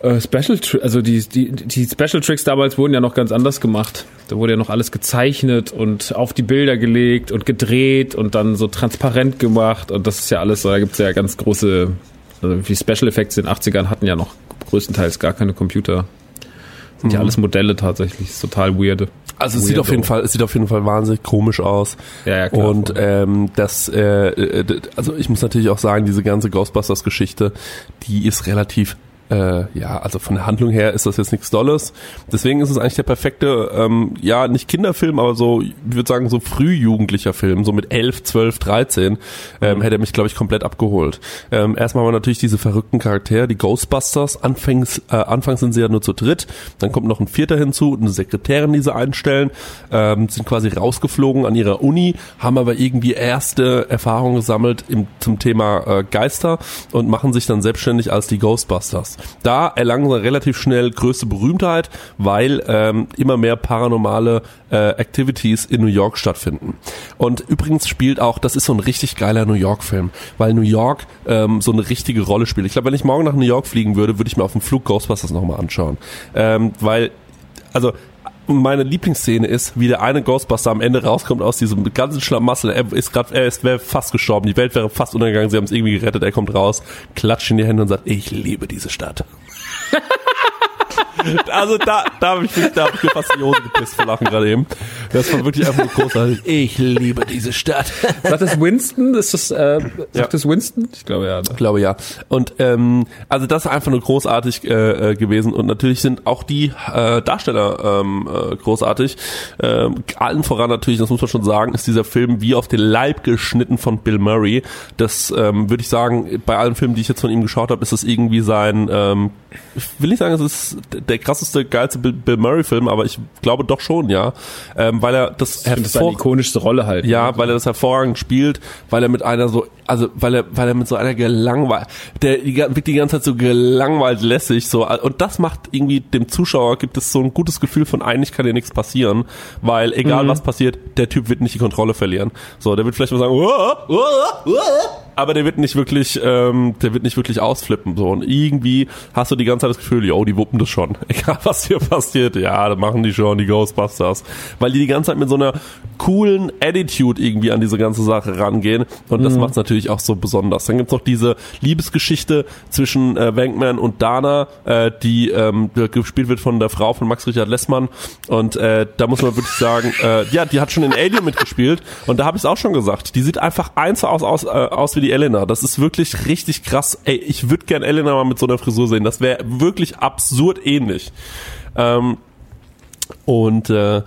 Äh, Special, also die, die, die Special Tricks damals wurden ja noch ganz anders gemacht. Da wurde ja noch alles gezeichnet und auf die Bilder gelegt und gedreht und dann so transparent gemacht und das ist ja alles, da gibt's ja ganz große, also die Special Effects in den achtzigern hatten ja noch größtenteils gar keine Computer. Sind mhm. ja alles Modelle tatsächlich, ist total weird. Also es sieht auf jeden Fall, es sieht auf jeden Fall wahnsinnig komisch aus. Ja, ja, klar. Und ähm, das, äh, also ich muss natürlich auch sagen, diese ganze Ghostbusters-Geschichte, die ist relativ Äh, ja, also von der Handlung her ist das jetzt nichts Dolles. Deswegen ist es eigentlich der perfekte, ähm, ja, nicht Kinderfilm, aber so, ich würde sagen, so frühjugendlicher Film, so mit elf, zwölf, dreizehn, ähm, mhm. hätte er mich, glaube ich, komplett abgeholt. Ähm, erstmal haben wir natürlich diese verrückten Charaktere, die Ghostbusters. Anfangs, äh, anfangs sind sie ja nur zu dritt, dann kommt noch ein Vierter hinzu, eine Sekretärin, die sie einstellen, ähm, sind quasi rausgeflogen an ihrer Uni, haben aber irgendwie erste Erfahrungen gesammelt im, zum Thema äh, Geister und machen sich dann selbstständig als die Ghostbusters. Da erlangen sie relativ schnell größte Berühmtheit, weil ähm, immer mehr paranormale äh, Activities in New York stattfinden. Und übrigens spielt auch, das ist so ein richtig geiler New York-Film, weil New York ähm, so eine richtige Rolle spielt. Ich glaube, wenn ich morgen nach New York fliegen würde, würde ich mir auf dem Flug Ghostbusters nochmal anschauen. Ähm, weil, also meine Lieblingsszene ist, wie der eine Ghostbuster am Ende rauskommt aus diesem ganzen Schlamassel. Er ist gerade, er ist, wäre fast gestorben. Die Welt wäre fast untergegangen. Sie haben es irgendwie gerettet. Er kommt raus, klatscht in die Hände und sagt, ich liebe diese Stadt. Also da, da habe ich mich, da hab ich mir fast die Hose gepisst vor Lachen gerade eben. Das war wirklich einfach nur großartig. Ich liebe diese Stadt. Sagt das Winston? Ist das, äh, sagt ja. das Winston? Ich glaube ja. Ich glaube ja. Und ähm, also das ist einfach nur großartig äh, gewesen. Und natürlich sind auch die äh, Darsteller ähm, äh, großartig. Ähm, allen voran natürlich, das muss man schon sagen, ist dieser Film wie auf den Leib geschnitten von Bill Murray. Das ähm, würde ich sagen, bei allen Filmen, die ich jetzt von ihm geschaut habe, ist das irgendwie sein, ähm, ich will nicht sagen, es ist der krasseste, geilste Bill Murray-Film, aber ich glaube doch schon, ja. Ähm, weil er das, das ist seine ikonischste Rolle halt. Ja, weil er das hervorragend spielt, weil er mit einer so, also weil er, weil er mit so einer gelangweilt, der wird die ganze Zeit so gelangweilt lässig, so, und das macht irgendwie dem Zuschauer, gibt es so ein gutes Gefühl von, eigentlich kann dir nichts passieren, weil egal mhm. was passiert, der Typ wird nicht die Kontrolle verlieren. So, der wird vielleicht mal sagen, oh, oh, oh, aber der wird nicht wirklich, ähm, der wird nicht wirklich ausflippen, so, und irgendwie hast du die ganze Zeit das Gefühl, yo, die wuppen das schon. Egal was hier passiert, ja, da machen die schon, die Ghostbusters. Weil die die ganze Zeit mit so einer coolen Attitude irgendwie an diese ganze Sache rangehen. Und das mhm. macht es natürlich auch so besonders. Dann gibt's noch diese Liebesgeschichte zwischen äh, Venkman und Dana, äh, die ähm, gespielt wird von der Frau von Max Richard Lessmann. Und äh, da muss man wirklich sagen, äh, ja, die hat schon in Alien mitgespielt. Und da habe ich es auch schon gesagt. Die sieht einfach eins aus, aus, äh, aus wie die Elena. Das ist wirklich richtig krass. Ey, ich würde gern Elena mal mit so einer Frisur sehen. Das wäre wirklich absurd ähnlich. Ähm, und äh,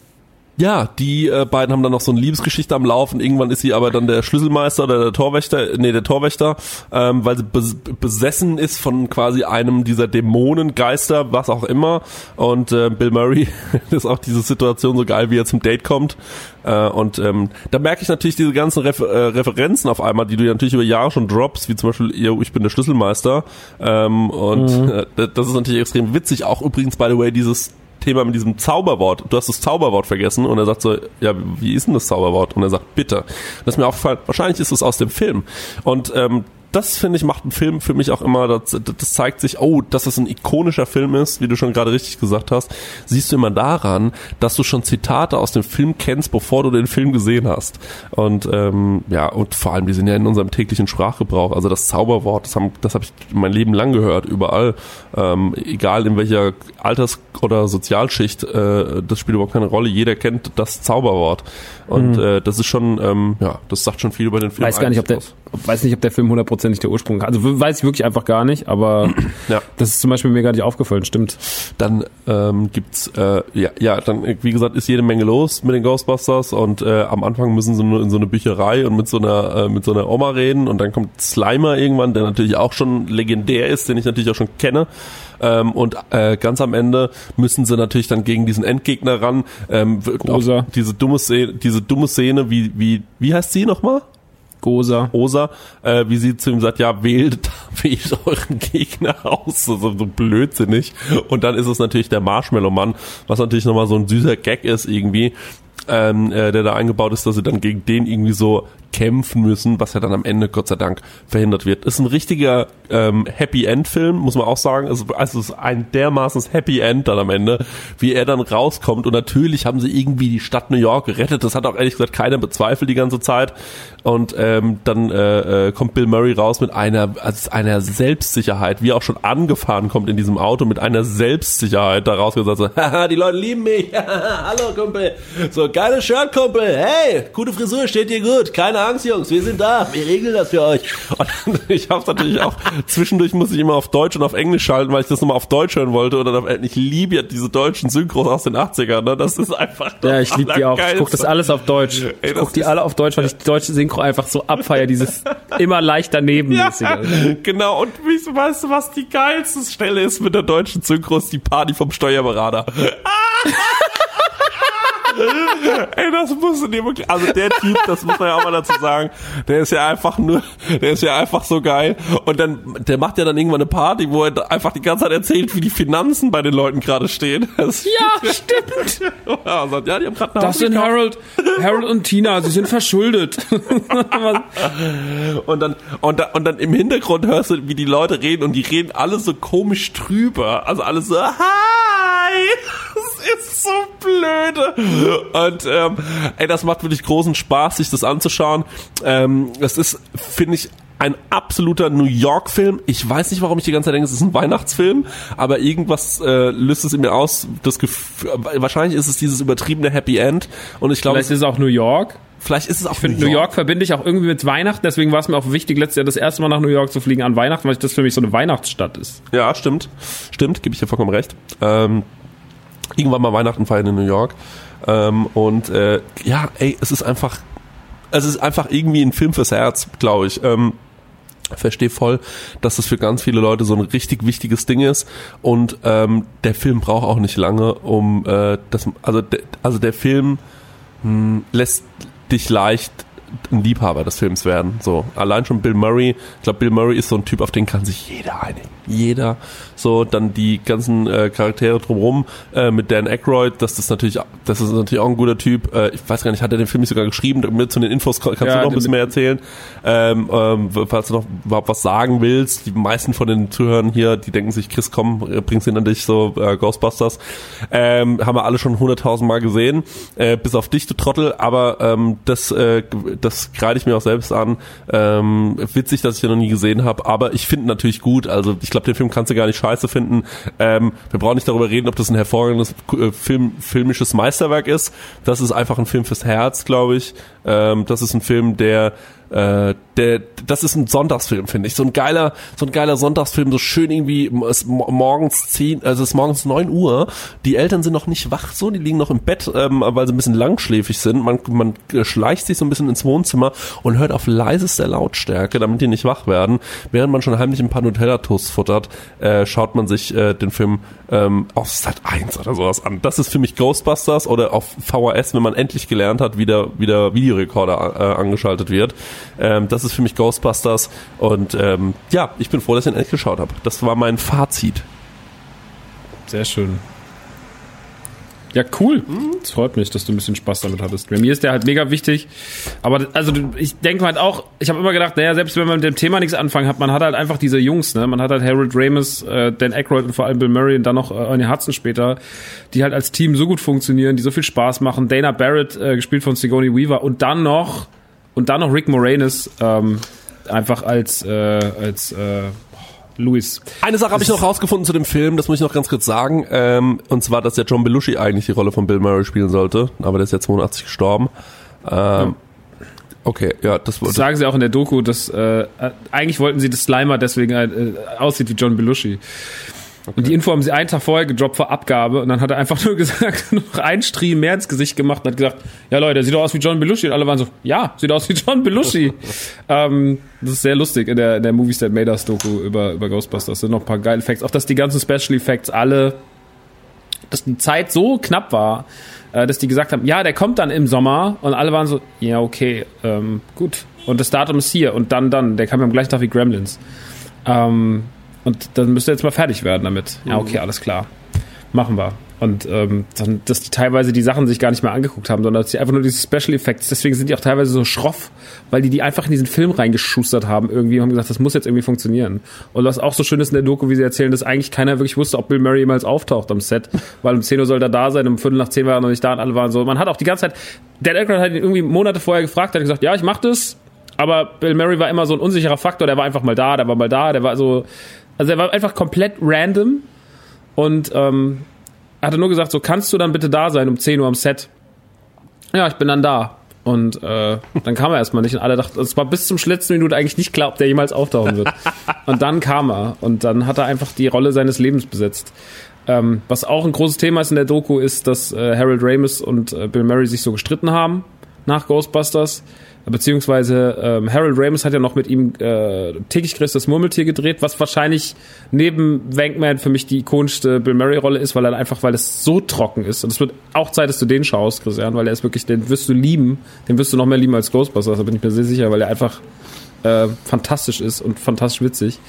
ja, die äh, beiden haben dann noch so eine Liebesgeschichte am Laufen. Irgendwann ist sie aber dann der Schlüsselmeister oder der Torwächter, nee, der Torwächter, ähm, weil sie bes- besessen ist von quasi einem dieser Dämonengeister, was auch immer. Und äh, Bill Murray ist auch diese Situation so geil, wie er zum Date kommt. Äh, und ähm, da merke ich natürlich diese ganzen Refer- äh, Referenzen auf einmal, die du ja natürlich über Jahre schon droppst, wie zum Beispiel, ich bin der Schlüsselmeister. Ähm, und mhm. äh, das ist natürlich extrem witzig. Auch übrigens, by the way, dieses Thema mit diesem Zauberwort. Du hast das Zauberwort vergessen und er sagt so, ja, wie ist denn das Zauberwort? Und er sagt, bitte. Das ist mir aufgefallen, wahrscheinlich ist es aus dem Film. Und ähm, das, finde ich, macht ein Film für mich auch immer, das, das zeigt sich, oh, dass es ein ikonischer Film ist, wie du schon gerade richtig gesagt hast, siehst du immer daran, dass du schon Zitate aus dem Film kennst, bevor du den Film gesehen hast. Und ähm, ja, und vor allem, die sind ja in unserem täglichen Sprachgebrauch, also das Zauberwort, das habe das hab ich mein Leben lang gehört, überall, ähm, egal in welcher Alters- oder Sozialschicht, äh, das spielt überhaupt keine Rolle, jeder kennt das Zauberwort. Und mhm. äh, das ist schon, ähm, ja, das sagt schon viel über den Film. Weiß gar nicht, ob der, weiß nicht, ob der Film hundertprozentig der Ursprung hat. Also weiß ich wirklich einfach gar nicht, aber ja. Das ist zum Beispiel mir gar nicht aufgefallen, stimmt. Dann ähm, gibt's, äh, ja, ja, dann, wie gesagt, ist jede Menge los mit den Ghostbusters und äh, am Anfang müssen sie nur in so eine Bücherei und mit so einer, äh, mit so einer Oma reden und dann kommt Slimer irgendwann, der natürlich auch schon legendär ist, den ich natürlich auch schon kenne. Ähm, und äh, ganz am Ende müssen sie natürlich dann gegen diesen Endgegner ran. Ähm, Gozer. Diese dumme Szene, diese dumme Szene, wie, wie, wie heißt sie nochmal? Gozer. Osa, äh, wie sie zu ihm sagt, ja, wählt, wählt euren Gegner aus, so, so blödsinnig. Und dann ist es natürlich der Marshmallow-Mann, was natürlich nochmal so ein süßer Gag ist irgendwie. ähm, äh, der da eingebaut ist, dass sie dann gegen den irgendwie so kämpfen müssen, was ja dann am Ende Gott sei Dank verhindert wird. Ist ein richtiger ähm, Happy End Film, muss man auch sagen. Also, also es ist ein dermaßen Happy End dann am Ende, wie er dann rauskommt. Und natürlich haben sie irgendwie die Stadt New York gerettet. Das hat auch ehrlich gesagt keiner bezweifelt die ganze Zeit. Und ähm, dann äh, äh, kommt Bill Murray raus mit einer, also einer Selbstsicherheit, wie er auch schon angefahren kommt in diesem Auto, mit einer Selbstsicherheit da rausgesagt, so, haha, die Leute lieben mich, hallo Kumpel, so, geiles Shirt, Kumpel, hey, gute Frisur, steht dir gut, keine Angst, Jungs, wir sind da, wir regeln das für euch. Und dann, ich hab's natürlich auch, zwischendurch muss ich immer auf Deutsch und auf Englisch schalten, weil ich das nochmal auf Deutsch hören wollte, und dann auf, ich liebe ja diese deutschen Synchros aus den achtzigern, ne? Das ist einfach das Ja, ich liebe die auch, ich guck das alles auf Deutsch. Ich guck die alle auf Deutsch, weil ich die deutsche Synchro einfach so abfeier, dieses immer leicht danebenmäßige. Ja, genau, und wie, weißt du, was die geilste Stelle ist mit der deutschen Synchro, ist die Party vom Steuerberater. Ey, das musst du dir wirklich, also der Typ, das muss man ja auch mal dazu sagen, der ist ja einfach nur, der ist ja einfach so geil, und dann, der macht ja dann irgendwann eine Party, wo er einfach die ganze Zeit erzählt, wie die Finanzen bei den Leuten gerade stehen. Das ja, stimmt. Ja, sagt, ja, die haben gerade eine Das sind Harold, Harold und Tina, sie sind verschuldet. und dann, und dann, und dann im Hintergrund hörst du, wie die Leute reden, und die reden alle so komisch drüber, also alle so, hi! Das ist so blöde. Und ähm, ey, das macht wirklich großen Spaß, sich das anzuschauen. Ähm, es ist, finde ich, ein absoluter New York-Film. Ich weiß nicht, warum ich die ganze Zeit denke, es ist ein Weihnachtsfilm, aber irgendwas äh, löst es in mir aus. Das Gefühl, wahrscheinlich ist es dieses übertriebene Happy End. Und ich glaube, vielleicht ist es auch New York. Vielleicht ist es auch ich finde, New York verbinde ich auch irgendwie mit Weihnachten, deswegen war es mir auch wichtig, letztes Jahr das erste Mal nach New York zu fliegen an Weihnachten, weil das für mich so eine Weihnachtsstadt ist. Ja, stimmt. Stimmt, gebe ich dir vollkommen recht. Ähm, irgendwann mal Weihnachten feiern in New York. Ähm, und äh, ja, ey, es ist einfach, es ist einfach irgendwie ein Film fürs Herz, glaube ich. Ähm, verstehe voll, dass das für ganz viele Leute so ein richtig wichtiges Ding ist, und ähm, der Film braucht auch nicht lange, um äh, das, also, de, also der Film mh, lässt dich leicht ein Liebhaber des Films werden. So, allein schon Bill Murray. Ich glaube, Bill Murray ist so ein Typ, auf den kann sich jeder einigen. Jeder. So, dann die ganzen äh, Charaktere drumherum äh, mit Dan Aykroyd, das ist natürlich, das ist natürlich auch ein guter Typ. Äh, ich weiß gar nicht, hat er den Film nicht sogar geschrieben? Mit zu den Infos kannst ja, du noch ein bisschen mehr erzählen, ähm, ähm, falls du noch überhaupt was sagen willst. Die meisten von den Zuhörern hier, die denken sich, Chris, komm, bring's ihn an dich, so äh, Ghostbusters. Ähm, haben wir alle schon hunderttausend Mal gesehen, äh, bis auf dich, du Trottel. Aber ähm, das, äh, das kreide ich mir auch selbst an. Ähm, witzig, dass ich den noch nie gesehen habe, aber ich finde natürlich gut. Also ich glaube, den Film kannst du gar nicht scheiße finden. Ähm, wir brauchen nicht darüber reden, ob das ein hervorragendes äh, Film, filmisches Meisterwerk ist. Das ist einfach ein Film fürs Herz, glaube ich. Ähm, das ist ein Film, der Äh, der, das ist ein Sonntagsfilm, finde ich. So ein geiler, so ein geiler Sonntagsfilm, so schön irgendwie, es ist morgens zehn, also es ist morgens neun Uhr, die Eltern sind noch nicht wach, so, die liegen noch im Bett, ähm, weil sie ein bisschen langschläfig sind. Man, man schleicht sich so ein bisschen ins Wohnzimmer und hört auf leisester Lautstärke, damit die nicht wach werden. Während man schon heimlich ein paar Nutella-Toast futtert, äh, schaut man sich äh, den Film ähm, auf Sat eins oder sowas an. Das ist für mich Ghostbusters, oder auf V H S, wenn man endlich gelernt hat, wie der, wie der Videorekorder äh, angeschaltet wird. Ähm, das ist für mich Ghostbusters, und ähm, ja, ich bin froh, dass ich ihn endlich geschaut habe. Das war mein Fazit. Sehr schön. Ja, cool. Es freut mich, dass du ein bisschen Spaß damit hattest. Bei mir ist der halt mega wichtig. Aber also ich denke halt auch, ich habe immer gedacht, naja, selbst wenn man mit dem Thema nichts anfangen hat, man hat halt einfach diese Jungs, ne? Man hat halt Harold Ramis, äh, Dan Aykroyd und vor allem Bill Murray und dann noch äh, Ernie Hudson später, die halt als Team so gut funktionieren, die so viel Spaß machen. Dana Barrett, äh, gespielt von Sigourney Weaver, und dann noch und dann noch Rick Moranis, ähm, einfach als äh, als äh, Louis. Eine Sache habe ich noch rausgefunden zu dem Film, das muss ich noch ganz kurz sagen, ähm, und zwar, dass ja John Belushi eigentlich die Rolle von Bill Murray spielen sollte, aber der ist ja zweiundachtzig gestorben. Ähm, ja. Okay, ja, das wollte. Das sagen sie auch in der Doku, dass äh, eigentlich wollten sie, dass Slimer deswegen äh, aussieht wie John Belushi. Okay. Und die Info haben sie einen Tag vorher gedroppt vor Abgabe, und dann hat er einfach nur gesagt, noch einen Stream mehr ins Gesicht gemacht und hat gesagt, ja Leute, der sieht doch aus wie John Belushi. Und alle waren so, ja, sieht aus wie John Belushi. ähm, das ist sehr lustig in der, in der Movies That Made Us Doku über, über Ghostbusters. Das sind noch ein paar geile Facts. Auch, dass die ganzen Special Effects alle, dass die Zeit so knapp war, äh, dass die gesagt haben, ja, der kommt dann im Sommer, und alle waren so, ja, okay, ähm, gut. Und das Datum ist hier, und dann, dann, der kam ja am gleichen Tag wie Gremlins. Ähm, Und dann müsst ihr jetzt mal fertig werden damit. Ja, okay, alles klar. Machen wir. Und ähm, dann, dass die teilweise die Sachen sich gar nicht mehr angeguckt haben, sondern dass die einfach nur diese Special Effects, deswegen sind die auch teilweise so schroff, weil die die einfach in diesen Film reingeschustert haben irgendwie und haben gesagt, das muss jetzt irgendwie funktionieren. Und was auch so schön ist in der Doku, wie sie erzählen, dass eigentlich keiner wirklich wusste, ob Bill Murray jemals auftaucht am Set, weil um zehn Uhr soll er da sein, um Viertel nach zehn war er noch nicht da und alle waren so. Man hat auch die ganze Zeit, Dan Aykroyd hat ihn irgendwie Monate vorher gefragt, hat gesagt, ja, ich mach das, aber Bill Murray war immer so ein unsicherer Faktor, der war einfach mal da, der war mal da, der war so, also er war einfach komplett random und ähm, hat er nur gesagt, so, kannst du dann bitte da sein um zehn Uhr am Set? Ja, ich bin dann da. Und äh, dann kam er erstmal nicht und alle dachten, es war bis zum letzten Minute eigentlich nicht klar, ob der jemals auftauchen wird. Und dann kam er und dann hat er einfach die Rolle seines Lebens besetzt. Ähm, was auch ein großes Thema ist in der Doku, ist, dass äh, Harold Ramis und äh, Bill Murray sich so gestritten haben nach Ghostbusters. Beziehungsweise ähm, Harold Ramis hat ja noch mit ihm äh, täglich grüßt das Murmeltier gedreht, was wahrscheinlich neben Wankman für mich die ikonischste Bill Murray-Rolle ist, weil er einfach, weil es so trocken ist. Und es wird auch Zeit, dass du den schaust, Christian, weil er ist wirklich, den wirst du lieben, den wirst du noch mehr lieben als Ghostbusters, da bin ich mir sehr sicher, weil er einfach äh, fantastisch ist und fantastisch witzig.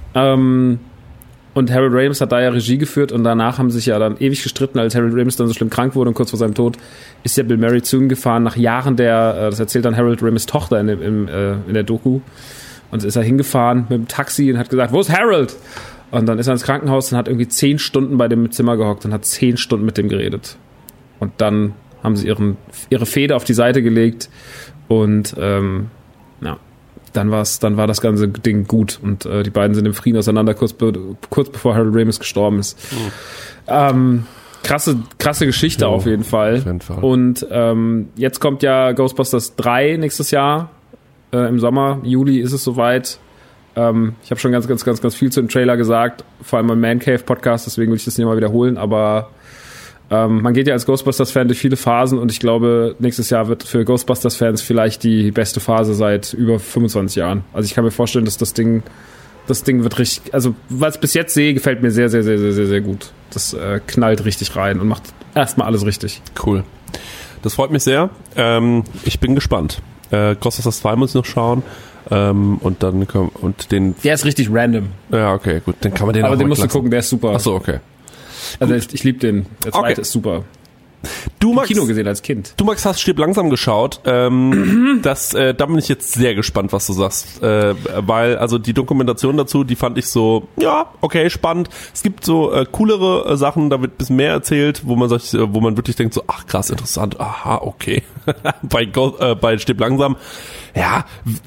Ähm, Und Harold Ramis hat da ja Regie geführt und danach haben sich ja dann ewig gestritten, als Harold Ramis dann so schlimm krank wurde und kurz vor seinem Tod ist ja Bill Murray zu ihm gefahren, nach Jahren der, das erzählt dann Harold Ramis Tochter in, dem, im, äh, in der Doku, und ist er hingefahren mit dem Taxi und hat gesagt, wo ist Harold? Und dann ist er ins Krankenhaus und hat irgendwie zehn Stunden bei dem im Zimmer gehockt und hat zehn Stunden mit dem geredet. Und dann haben sie ihren, ihre Feder auf die Seite gelegt und ähm, ja, dann war's, dann war das ganze Ding gut und äh, die beiden sind im Frieden auseinander, kurz, be- kurz bevor Harold Ramis gestorben ist. Mhm. Ähm, krasse, krasse Geschichte ja, auf jeden Fall. Auf jeden Fall. Und ähm, jetzt kommt ja Ghostbusters drei nächstes Jahr, äh, im Sommer, Juli ist es soweit. Ähm, ich habe schon ganz, ganz, ganz, ganz viel zu dem Trailer gesagt, vor allem im Man Cave Podcast, deswegen will ich das nicht mal wiederholen, aber Ähm, man geht ja als Ghostbusters-Fan durch viele Phasen und ich glaube, nächstes Jahr wird für Ghostbusters-Fans vielleicht die beste Phase seit über fünfundzwanzig Jahren. Also ich kann mir vorstellen, dass das Ding, das Ding wird richtig, also was ich bis jetzt sehe, gefällt mir sehr, sehr, sehr, sehr, sehr, sehr gut. Das äh, knallt richtig rein und macht erstmal alles richtig. Cool. Das freut mich sehr. Ähm, ich bin gespannt. Äh, Ghostbusters zwei muss ich noch schauen. Ähm, und dann können, und den. Der ist richtig random. Ja, okay, gut. Dann kann man den Aber auch den musst klassen. du gucken, der ist super. Ach so, okay. Also ich, ich liebe den. Der zweite okay. ist super. Du Max, Im Kino gesehen als Kind. Du Max, hast Stirb langsam geschaut. Ähm, das, äh, da bin ich jetzt sehr gespannt, was du sagst. Äh, weil, also die Dokumentation dazu, die fand ich so, ja, okay, spannend. Es gibt so äh, coolere äh, Sachen, da wird ein bisschen mehr erzählt, wo man sich, äh, wo man wirklich denkt so, ach krass, interessant, aha, okay. bei, Go, äh, bei Stirb langsam, ja,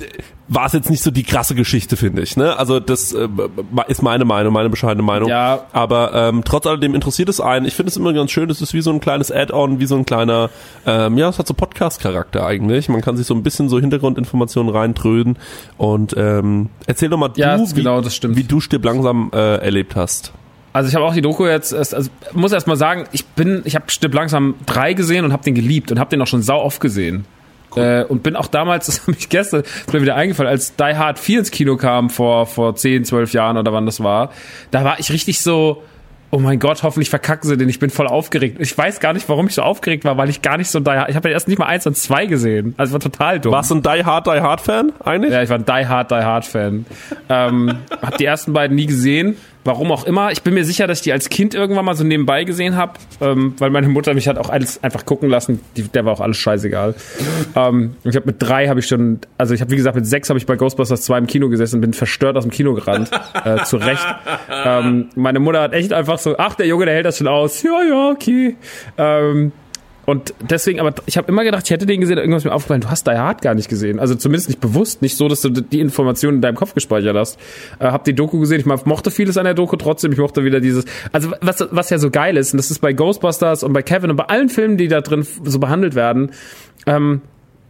war es jetzt nicht so die krasse Geschichte, finde ich. Ne? Also das äh, ist meine Meinung, meine bescheidene Meinung. Ja. Aber ähm, trotz alledem interessiert es einen. Ich finde es immer ganz schön, es ist wie so ein kleines Add-on, wie so ein kleiner, ähm, ja, es hat so Podcast-Charakter eigentlich. Man kann sich so ein bisschen so Hintergrundinformationen reintröden. Und ähm, erzähl doch mal, ja, du, wie, genau, das stimmt. wie du Stirb langsam äh, erlebt hast. Also ich habe auch die Doku jetzt, also muss erst mal sagen, ich bin, ich habe Stirb langsam drei gesehen und habe den geliebt und habe den auch schon sau oft gesehen. Cool. Äh, und bin auch damals, das habe ich gestern, ist mir wieder eingefallen, als Die Hard vier ins Kino kam vor vor zehn, zwölf Jahren oder wann das war, da war ich richtig so, oh mein Gott, hoffentlich verkacken sie den, ich bin voll aufgeregt. Ich weiß gar nicht, warum ich so aufgeregt war, weil ich gar nicht so ein Die Hard, ich habe ja erst nicht mal eins und zwei gesehen, also war total dumm. Warst du ein Die Hard, Die Hard Fan eigentlich? Ja, ich war ein Die Hard, Die Hard Fan. ähm, hab die ersten beiden nie gesehen. Warum auch immer. Ich bin mir sicher, dass ich die als Kind irgendwann mal so nebenbei gesehen habe, ähm, weil meine Mutter mich hat auch alles einfach gucken lassen. Die, der war auch alles scheißegal. ähm, ich habe mit drei habe ich schon, also ich habe wie gesagt mit sechs habe ich bei Ghostbusters zwei im Kino gesessen und bin verstört aus dem Kino gerannt. äh, zu Recht. Ähm, meine Mutter hat echt einfach so, ach der Junge, der hält das schon aus. Ja, ja, okay. Ähm, Und deswegen, aber ich habe immer gedacht, ich hätte den gesehen, irgendwas mir aufgefallen, du hast Die Hard gar nicht gesehen. Also zumindest nicht bewusst, nicht so, dass du die Informationen in deinem Kopf gespeichert hast. Äh, hab die Doku gesehen, ich mochte vieles an der Doku trotzdem, ich mochte wieder dieses, also was, was ja so geil ist, und das ist bei Ghostbusters und bei Kevin und bei allen Filmen, die da drin so behandelt werden, ähm,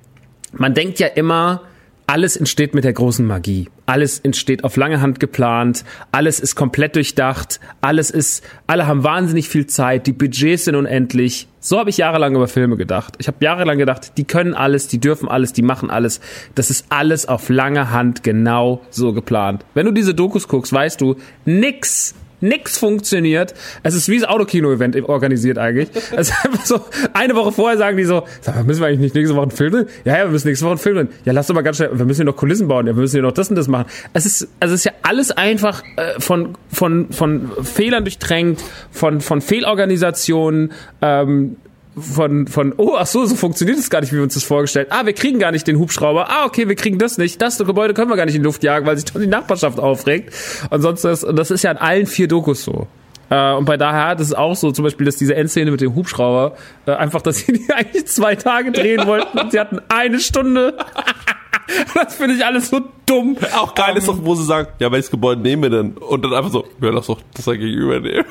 man denkt ja immer, alles entsteht mit der großen Magie. Alles entsteht auf lange Hand geplant. Alles ist komplett durchdacht. Alles ist, alle haben wahnsinnig viel Zeit. Die Budgets sind unendlich. So habe ich jahrelang über Filme gedacht. Ich habe jahrelang gedacht, die können alles, die dürfen alles, die machen alles. Das ist alles auf lange Hand genau so geplant. Wenn du diese Dokus guckst, weißt du, nix nix funktioniert. Es ist wie das Autokino-Event organisiert eigentlich. Es ist einfach so, eine Woche vorher sagen die so, sag mal, müssen wir eigentlich nicht nächste Woche einen Film drehen? Ja, ja, wir müssen nächste Woche einen Film drehen. Ja, lass doch mal ganz schnell, wir müssen hier noch Kulissen bauen, ja, wir müssen hier noch das und das machen. Es ist, also es ist ja alles einfach äh, von, von, von Fehlern durchtränkt, von, von Fehlorganisationen, ähm, von, von, oh, ach so, so funktioniert es gar nicht, wie wir uns das vorgestellt. Ah, wir kriegen gar nicht den Hubschrauber. Ah, okay, wir kriegen das nicht. Das Gebäude können wir gar nicht in die Luft jagen, weil sich die Nachbarschaft aufregt. Und sonst das, und das ist ja in allen vier Dokus so. Äh, und bei daher, das ist auch so, zum Beispiel, dass diese Endszene mit dem Hubschrauber, äh, einfach, dass sie die eigentlich zwei Tage drehen wollten und sie hatten eine Stunde. Das finde ich alles so dumm. Auch geil um, ist doch, wo sie sagen, ja, welches Gebäude nehmen wir denn? Und dann einfach so, ja, lass doch das da gegenüber nehmen.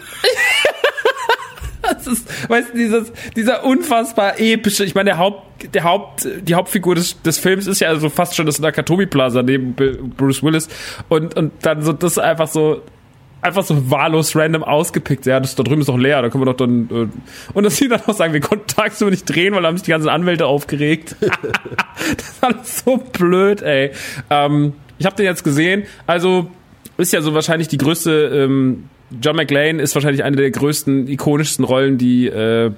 Das ist, weißt du, dieses, dieser unfassbar epische, ich meine, der Haupt, der Haupt, die Hauptfigur des, des Films ist ja also fast schon das Nakatomi Plaza neben Bruce Willis und, und dann so, das einfach so, einfach so wahllos random ausgepickt. Ja, das da drüben ist doch leer, da können wir doch dann, und dass sie dann auch sagen, wir konnten tagsüber nicht drehen, weil da haben sich die ganzen Anwälte aufgeregt. Das ist alles so blöd, ey. Ähm, ich habe den jetzt gesehen, also, ist ja so wahrscheinlich die größte, ähm, John McClane ist wahrscheinlich eine der größten, ikonischsten Rollen, die äh,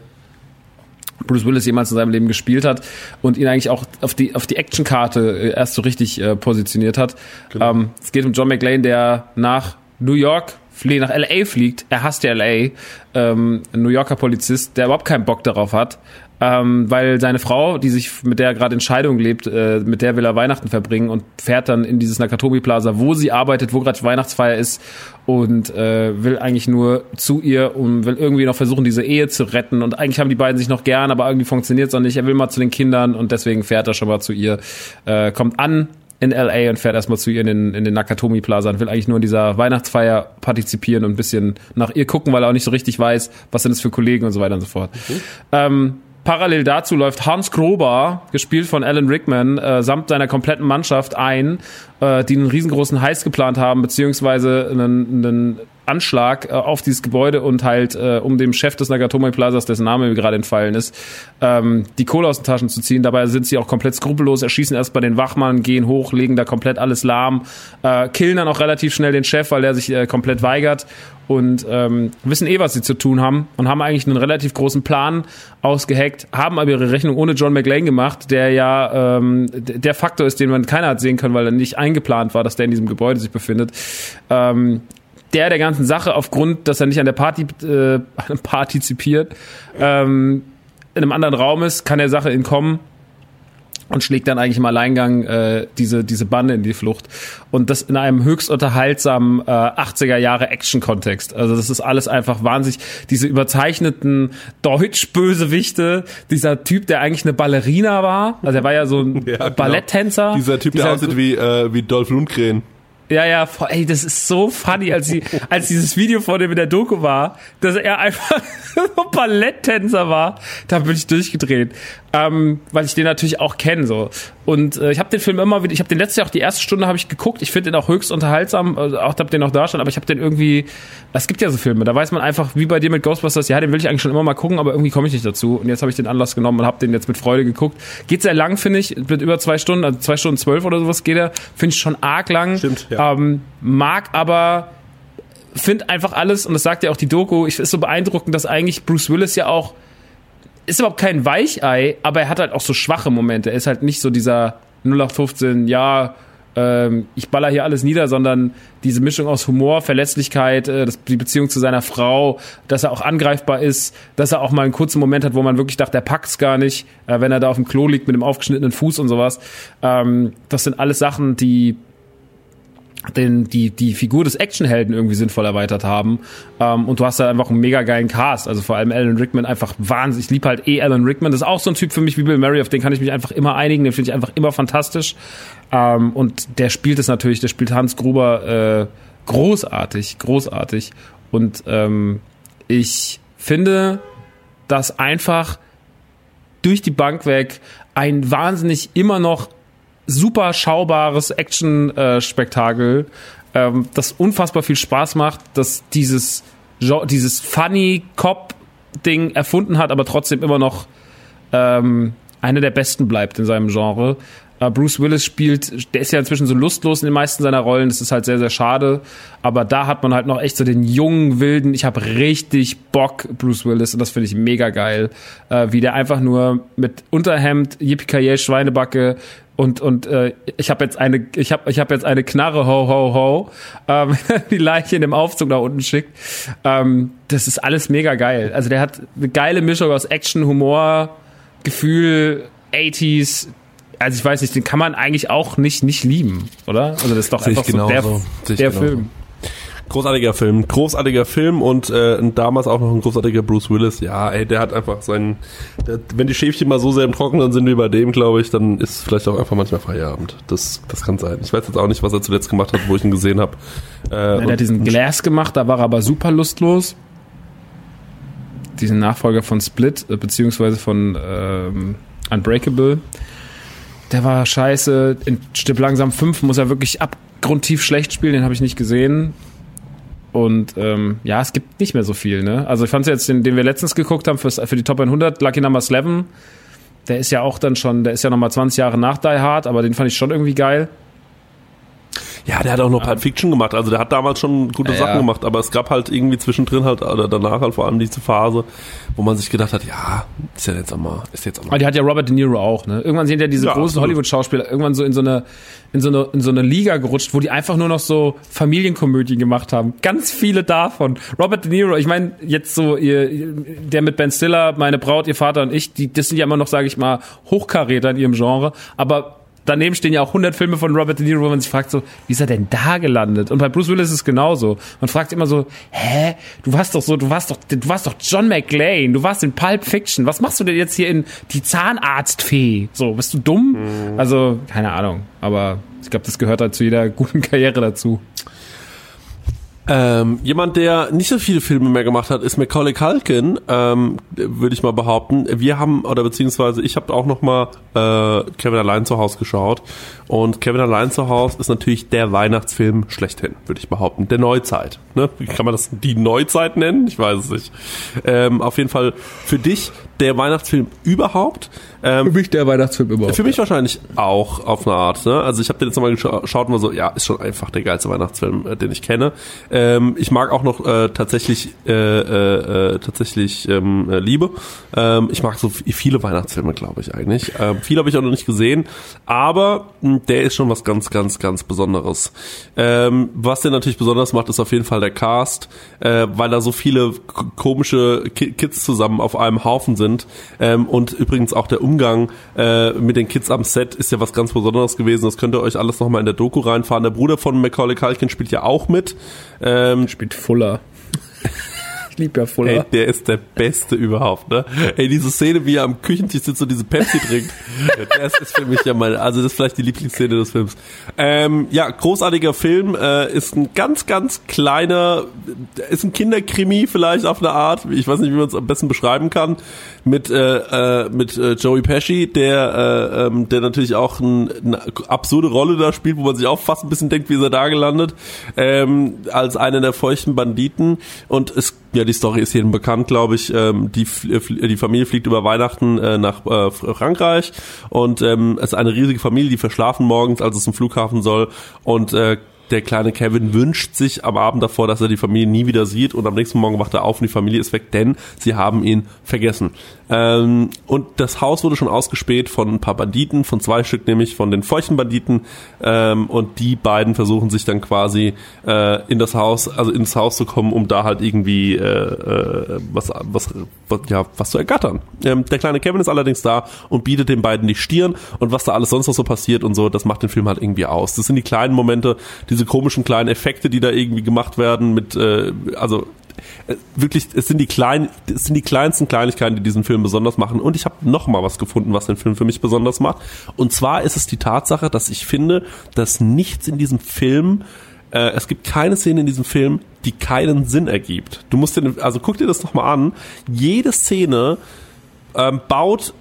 Bruce Willis jemals in seinem Leben gespielt hat und ihn eigentlich auch auf die auf die Actionkarte erst so richtig äh, positioniert hat. Genau. Ähm, es geht um John McClane, der nach New York, nach L A fliegt. Er hasst ja L A. Ähm, ein New Yorker Polizist, der überhaupt keinen Bock darauf hat. Ähm, weil seine Frau, die sich mit der er gerade in Scheidung lebt, äh, mit der will er Weihnachten verbringen und fährt dann in dieses Nakatomi Plaza, wo sie arbeitet, wo gerade Weihnachtsfeier ist und äh, will eigentlich nur zu ihr und will irgendwie noch versuchen, diese Ehe zu retten und eigentlich haben die beiden sich noch gern, aber irgendwie funktioniert es noch nicht. Er will mal zu den Kindern und deswegen fährt er schon mal zu ihr, äh, kommt an in L A und fährt erstmal zu ihr in den, in den Nakatomi Plaza und will eigentlich nur in dieser Weihnachtsfeier partizipieren und ein bisschen nach ihr gucken, weil er auch nicht so richtig weiß, was sind das für Kollegen und so weiter und so fort. Okay. Ähm, Parallel dazu läuft Hans Gruber, gespielt von Alan Rickman, äh, samt seiner kompletten Mannschaft ein, äh, die einen riesengroßen Heist geplant haben, beziehungsweise einen, einen Anschlag äh, auf dieses Gebäude und halt, äh, um dem Chef des Nakatomi Plazas, dessen Name mir gerade entfallen ist, ähm, die Kohle aus den Taschen zu ziehen. Dabei sind sie auch komplett skrupellos, erschießen erst bei den Wachmann, gehen hoch, legen da komplett alles lahm, äh, killen dann auch relativ schnell den Chef, weil der sich äh, komplett weigert und ähm, wissen eh, was sie zu tun haben und haben eigentlich einen relativ großen Plan ausgeheckt, haben aber ihre Rechnung ohne John McClane gemacht, der ja ähm, der Faktor ist, den man keiner hat sehen können, weil er nicht eingeplant war, dass der in diesem Gebäude sich befindet. Ähm, der der ganzen Sache, aufgrund, dass er nicht an der Party äh, partizipiert, ähm, in einem anderen Raum ist, kann der Sache entkommen und schlägt dann eigentlich im Alleingang äh, diese diese Bande in die Flucht. Und das in einem höchst unterhaltsamen äh, achtziger Jahre Action-Kontext. Also das ist alles einfach wahnsinnig. Diese überzeichneten Deutsch-Bösewichte, dieser Typ, der eigentlich eine Ballerina war, also er war ja so ein ja, Balletttänzer. Genau. Dieser Typ, der dieser, aussieht wie, äh, wie Dolph Lundgren. Ja, ja, ey, das ist so funny, als sie, als dieses Video vor dem in der Doku war, dass er einfach so Balletttänzer war, da bin ich durchgedreht, ähm, weil ich den natürlich auch kenne, so. Und äh, ich habe den Film immer wieder, ich habe den letztes Jahr auch die erste Stunde habe ich geguckt, ich finde den auch höchst unterhaltsam, also auch hab den auch da schon, aber ich habe den irgendwie, es gibt ja so Filme, da weiß man einfach, wie bei dir mit Ghostbusters, ja, den will ich eigentlich schon immer mal gucken, aber irgendwie komme ich nicht dazu. Und jetzt habe ich den Anlass genommen und habe den jetzt mit Freude geguckt. Geht sehr lang, finde ich, mit über zwei Stunden, also zwei Stunden zwölf oder sowas geht er, finde ich schon arg lang. Stimmt, ja. Ähm, mag aber, finde einfach alles, und das sagt ja auch die Doku, ich ist so beeindruckend, dass eigentlich Bruce Willis ja auch, ist überhaupt kein Weichei, aber er hat halt auch so schwache Momente. Er ist halt nicht so dieser null acht fünfzehn, ja, ähm, ich baller hier alles nieder, sondern diese Mischung aus Humor, Verletzlichkeit, äh, das, die Beziehung zu seiner Frau, dass er auch angreifbar ist, dass er auch mal einen kurzen Moment hat, wo man wirklich dachte, er packt's gar nicht, äh, wenn er da auf dem Klo liegt mit dem aufgeschnittenen Fuß und sowas. Ähm, das sind alles Sachen, die den, die, die Figur des Actionhelden irgendwie sinnvoll erweitert haben. Ähm, und du hast da einfach einen mega geilen Cast. Also vor allem Alan Rickman einfach wahnsinnig. Ich liebe halt eh Alan Rickman. Das ist auch so ein Typ für mich wie Bill Murray, auf den kann ich mich einfach immer einigen. Den finde ich einfach immer fantastisch. Ähm, und der spielt es natürlich, der spielt Hans Gruber äh, großartig, großartig. Und ähm, ich finde, dass einfach durch die Bank weg ein wahnsinnig immer noch super schaubares Action-Spektakel, ähm, das unfassbar viel Spaß macht, dass dieses dieses funny Cop-Ding erfunden hat, aber trotzdem immer noch ähm, einer der besten bleibt in seinem Genre. Bruce Willis spielt, der ist ja inzwischen so lustlos in den meisten seiner Rollen, das ist halt sehr, sehr schade, aber da hat man halt noch echt so den jungen, wilden, ich habe richtig Bock, Bruce Willis, und das finde ich mega geil, äh, wie der einfach nur mit Unterhemd, Yippie-Ki-Yay, Schweinebacke und und äh, ich habe jetzt eine ich habe ich habe jetzt eine Knarre, ho ho ho, ähm, die Leiche in dem Aufzug da unten schickt, ähm, das ist alles mega geil, also der hat eine geile Mischung aus Action, Humor, Gefühl, achtziger. Also ich weiß nicht, den kann man eigentlich auch nicht nicht lieben, oder? Also das ist doch einfach so der, so. der Film. Großartiger Film, großartiger Film und äh, damals auch noch ein großartiger Bruce Willis. Ja, ey, der hat einfach seinen, der, wenn die Schäfchen mal so sehr im Trockenen sind wie bei dem, glaube ich, dann ist vielleicht auch einfach manchmal Feierabend. Das, das kann sein. Ich weiß jetzt auch nicht, was er zuletzt gemacht hat, wo ich ihn gesehen habe. Äh, ja, der hat diesen Glass gemacht, da war er aber super lustlos. Diesen Nachfolger von Split, beziehungsweise von ähm, Unbreakable. Der war scheiße. In Stipp langsam fünf muss er wirklich abgrundtief schlecht spielen. Den habe ich nicht gesehen. Und ähm, ja, es gibt nicht mehr so viel. Ne? Also ich fand jetzt, den, den wir letztens geguckt haben fürs, für die Top hundert, Lucky Number elf, der ist ja auch dann schon, der ist ja nochmal zwanzig Jahre nach Die Hard, aber den fand ich schon irgendwie geil. Ja, der hat auch noch Pulp Fiction gemacht, also der hat damals schon gute ja, Sachen gemacht, aber es gab halt irgendwie zwischendrin halt, oder danach halt vor allem diese Phase, wo man sich gedacht hat, ja, ist ja jetzt einmal, ist jetzt einmal. Aber die hat ja Robert De Niro auch, ne? Irgendwann sind ja diese ja, großen Hollywood-Schauspieler irgendwann so in so eine, in so eine, in so eine Liga gerutscht, wo die einfach nur noch so Familienkomödien gemacht haben. Ganz viele davon. Robert De Niro, ich meine, jetzt so, ihr, der mit Ben Stiller, meine Braut, ihr Vater und ich, die, das sind ja immer noch, sage ich mal, Hochkaräter in ihrem Genre, aber daneben stehen ja auch hundert Filme von Robert De Niro, wo man sich fragt so, wie ist er denn da gelandet? Und bei Bruce Willis ist es genauso. Man fragt immer so, hä? Du warst doch so, du warst doch, du warst doch John McClane, du warst in Pulp Fiction. Was machst du denn jetzt hier in Die Zahnarztfee? So, bist du dumm? Mhm. Also, keine Ahnung. Aber ich glaube, das gehört halt zu jeder guten Karriere dazu. Ähm, jemand, der nicht so viele Filme mehr gemacht hat, ist Macaulay Culkin, ähm, würde ich mal behaupten. Wir haben, oder beziehungsweise ich habe auch noch mal äh, Kevin Allein zu Hause geschaut. Und Kevin Allein zu Hause ist natürlich der Weihnachtsfilm schlechthin, würde ich behaupten. Der Neuzeit. Ne? Wie kann man das die Neuzeit nennen? Ich weiß es nicht. Ähm, auf jeden Fall für dich der Weihnachtsfilm überhaupt. Ähm, für mich der Weihnachtsfilm überhaupt. Für mich ja. wahrscheinlich auch auf eine Art. Ne? Also ich habe den jetzt nochmal geschaut und war so, ja, ist schon einfach der geilste Weihnachtsfilm, äh, den ich kenne. Ähm, ich mag auch noch äh, tatsächlich äh, äh, tatsächlich ähm, äh, Liebe. Ähm, ich mag so viele Weihnachtsfilme, glaube ich eigentlich. Ähm, viele habe ich auch noch nicht gesehen, aber mh, der ist schon was ganz, ganz, ganz Besonderes. Ähm, was der natürlich besonders macht, ist auf jeden Fall der Cast, äh, weil da so viele k- komische Ki- Kids zusammen auf einem Haufen sind. Ähm, und übrigens auch der Umgang äh, mit den Kids am Set ist ja was ganz Besonderes gewesen. Das könnt ihr euch alles nochmal in der Doku reinfahren. Der Bruder von Macaulay Culkin spielt ja auch mit. Ähm, spielt Fuller. Ich liebe ja Fuller. Ey, der ist der Beste überhaupt, ne? Ey, diese Szene, wie er am Küchentisch sitzt und diese Pepsi trinkt, das ist für mich ja mal, also das ist vielleicht die Lieblingsszene des Films. Ähm, ja, großartiger Film, äh, ist ein ganz, ganz kleiner, ist ein Kinderkrimi vielleicht auf eine Art, ich weiß nicht, wie man es am besten beschreiben kann, mit äh, äh, mit äh, Joey Pesci, der äh, ähm, der natürlich auch ein, eine absurde Rolle da spielt, wo man sich auch fast ein bisschen denkt, wie ist er da gelandet, ähm, als einer der feuchten Banditen. Und es, ja, die Story ist jedem bekannt, glaube ich. Ähm, die die Familie fliegt über Weihnachten äh, nach äh, Frankreich und ähm, es ist eine riesige Familie, die verschlafen morgens, als es zum Flughafen soll, und äh, der kleine Kevin wünscht sich am Abend davor, dass er die Familie nie wieder sieht, und am nächsten Morgen wacht er auf und die Familie ist weg, denn sie haben ihn vergessen. Ähm, und das Haus wurde schon ausgespäht von ein paar Banditen, von zwei Stück, nämlich von den feuchten Banditen, ähm, und die beiden versuchen sich dann quasi äh, in das Haus, also ins Haus zu kommen, um da halt irgendwie äh, äh, was, was, was, ja, was zu ergattern. Ähm, der kleine Kevin ist allerdings da und bietet den beiden die Stirn, und was da alles sonst noch so passiert und so, das macht den Film halt irgendwie aus. Das sind die kleinen Momente, diese komischen kleinen Effekte, die da irgendwie gemacht werden mit, äh, also äh, wirklich, es sind die kleinen, es sind die kleinsten Kleinigkeiten, die diesen Film besonders machen. Und ich habe noch mal was gefunden, was den Film für mich besonders macht. Und zwar ist es die Tatsache, dass ich finde, dass nichts in diesem Film, äh, es gibt keine Szene in diesem Film, die keinen Sinn ergibt. Du musst dir, also guck dir das noch mal an. Jede Szene ähm, baut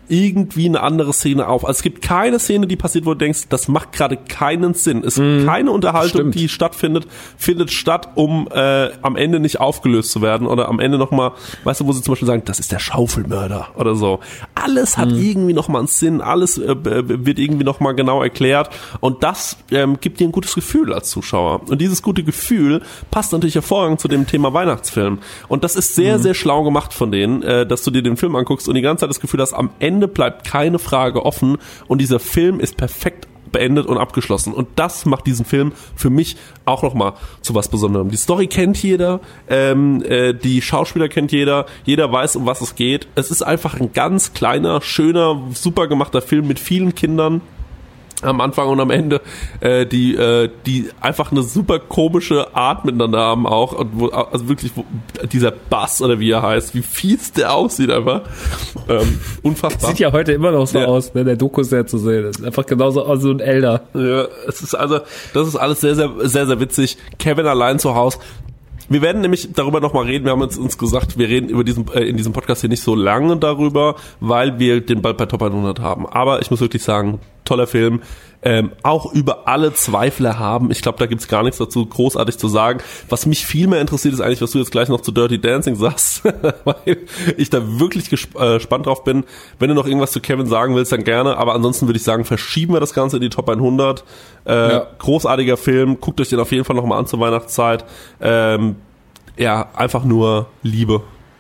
irgendwie eine andere Szene auf. Also es gibt keine Szene, die passiert, wo du denkst, das macht gerade keinen Sinn. Es gibt mm, keine Unterhaltung, stimmt. die stattfindet, findet statt, um äh, am Ende nicht aufgelöst zu werden oder am Ende nochmal, weißt du, wo sie zum Beispiel sagen, das ist der Schaufelmörder oder so. Alles hat mm. irgendwie nochmal einen Sinn, alles äh, wird irgendwie nochmal genau erklärt und das ähm, gibt dir ein gutes Gefühl als Zuschauer. Und dieses gute Gefühl passt natürlich hervorragend zu dem Thema Weihnachtsfilm. Und das ist sehr, mm. sehr schlau gemacht von denen, äh, dass du dir den Film anguckst und die ganze Zeit das Gefühl hast, am Ende bleibt keine Frage offen und dieser Film ist perfekt beendet und abgeschlossen. Und das macht diesen Film für mich auch nochmal zu was Besonderem. Die Story kennt jeder, ähm, äh, die Schauspieler kennt jeder, jeder weiß, um was es geht. Es ist einfach ein ganz kleiner, schöner, super gemachter Film mit vielen Kindern am Anfang und am Ende, äh, die äh, die einfach eine super komische Art miteinander haben auch und wo, also wirklich wo, dieser Bass oder wie er heißt, wie fies der aussieht einfach, ähm, unfassbar. Sieht ja heute immer noch so ja. aus, ne, der Doku sehr zu sehen. Das ist einfach genauso aus so ein Elder. Ja, es ist also, das ist alles sehr sehr sehr sehr witzig. Kevin allein zu Hause. Wir werden nämlich darüber nochmal reden. Wir haben uns, uns gesagt, wir reden über diesen, äh, in diesem Podcast hier nicht so lange darüber, weil wir den bald bei Top hundert haben. Aber ich muss wirklich sagen, toller Film. Ähm, auch über alle Zweifler haben. Ich glaube, da gibt's gar nichts dazu großartig zu sagen. Was mich viel mehr interessiert, ist eigentlich, was du jetzt gleich noch zu Dirty Dancing sagst, weil ich da wirklich gesp- äh, gespannt drauf bin. Wenn du noch irgendwas zu Kevin sagen willst, dann gerne. Aber ansonsten würde ich sagen, verschieben wir das Ganze in die Top hundert. Äh, ja. Großartiger Film. Guckt euch den auf jeden Fall nochmal an zur Weihnachtszeit. Ähm, ja, einfach nur Liebe.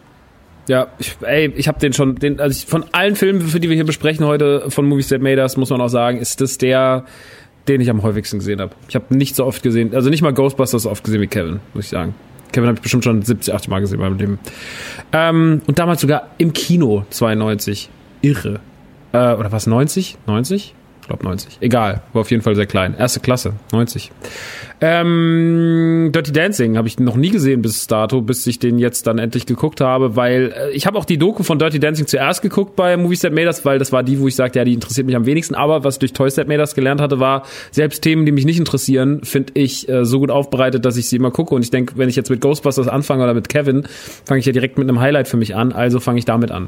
Ja, ich, ey, ich habe den schon, den, also ich, von allen Filmen, für die wir hier besprechen heute, von Movies That Made Us, muss man auch sagen, ist das der, den ich am häufigsten gesehen habe. Ich habe nicht so oft gesehen, also nicht mal Ghostbusters so oft gesehen wie Kevin, muss ich sagen. Kevin habe ich bestimmt schon siebzig, achtzig Mal gesehen beim Leben. Ähm, und damals sogar im Kino, zweiundneunzig. Irre. Äh, oder was, neunzig? neunzig? Ich glaube neunzig. Egal, war auf jeden Fall sehr klein. Erste Klasse, neunzig. Ähm, Dirty Dancing habe ich noch nie gesehen bis dato, bis ich den jetzt dann endlich geguckt habe, weil äh, ich habe auch die Doku von Dirty Dancing zuerst geguckt bei Movies That Made Us, weil das war die, wo ich sagte, ja, die interessiert mich am wenigsten, aber was ich durch Toys That Made Us gelernt hatte, war, selbst Themen, die mich nicht interessieren, finde ich äh, so gut aufbereitet, dass ich sie immer gucke und ich denke, wenn ich jetzt mit Ghostbusters anfange oder mit Kevin, fange ich ja direkt mit einem Highlight für mich an, also fange ich damit an.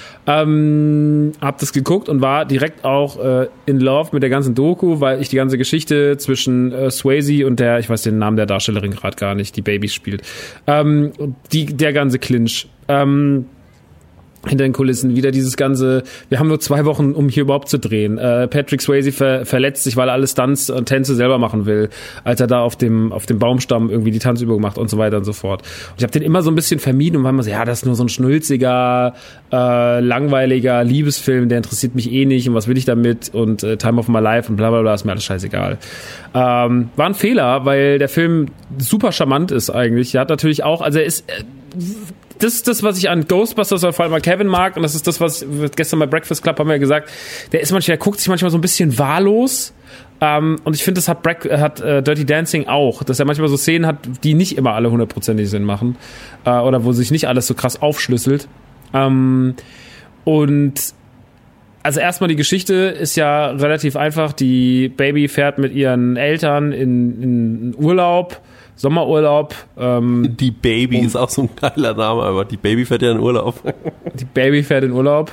Ähm, hab das geguckt und war direkt auch äh, in love mit der ganzen Doku, weil ich die ganze Geschichte zwischen äh, Swayze und der, ich weiß den Namen der Darstellerin gerade gar nicht, die Babys spielt, ähm, die, der ganze Clinch, ähm, hinter den Kulissen, wieder dieses ganze, wir haben nur zwei Wochen, um hier überhaupt zu drehen. Äh, Patrick Swayze ver- verletzt sich, weil er alle Stunts und Tänze selber machen will, als er da auf dem auf dem Baumstamm irgendwie die Tanzübung macht und so weiter und so fort. Und ich habe den immer so ein bisschen vermieden und war immer so, ja, das ist nur so ein schnulziger, äh, langweiliger Liebesfilm, der interessiert mich eh nicht und was will ich damit und äh, Time of My Life und bla bla bla, ist mir alles scheißegal. Ähm, war ein Fehler, weil der Film super charmant ist eigentlich. Er hat natürlich auch, also er ist... Äh, Das ist das, was ich an Ghostbusters oder vor allem an Kevin mag und das ist das, was gestern bei Breakfast Club haben wir ja gesagt, der ist manchmal, der guckt sich manchmal so ein bisschen wahllos ähm, und ich finde, das hat, Break, hat äh, Dirty Dancing auch, dass er manchmal so Szenen hat, die nicht immer alle hundertprozentig Sinn machen äh, oder wo sich nicht alles so krass aufschlüsselt ähm, und also erstmal die Geschichte ist ja relativ einfach, die Baby fährt mit ihren Eltern in, in Urlaub, Sommerurlaub. Ähm, die Baby um, ist auch so ein geiler Name, aber die Baby fährt ja in Urlaub. Die Baby fährt in Urlaub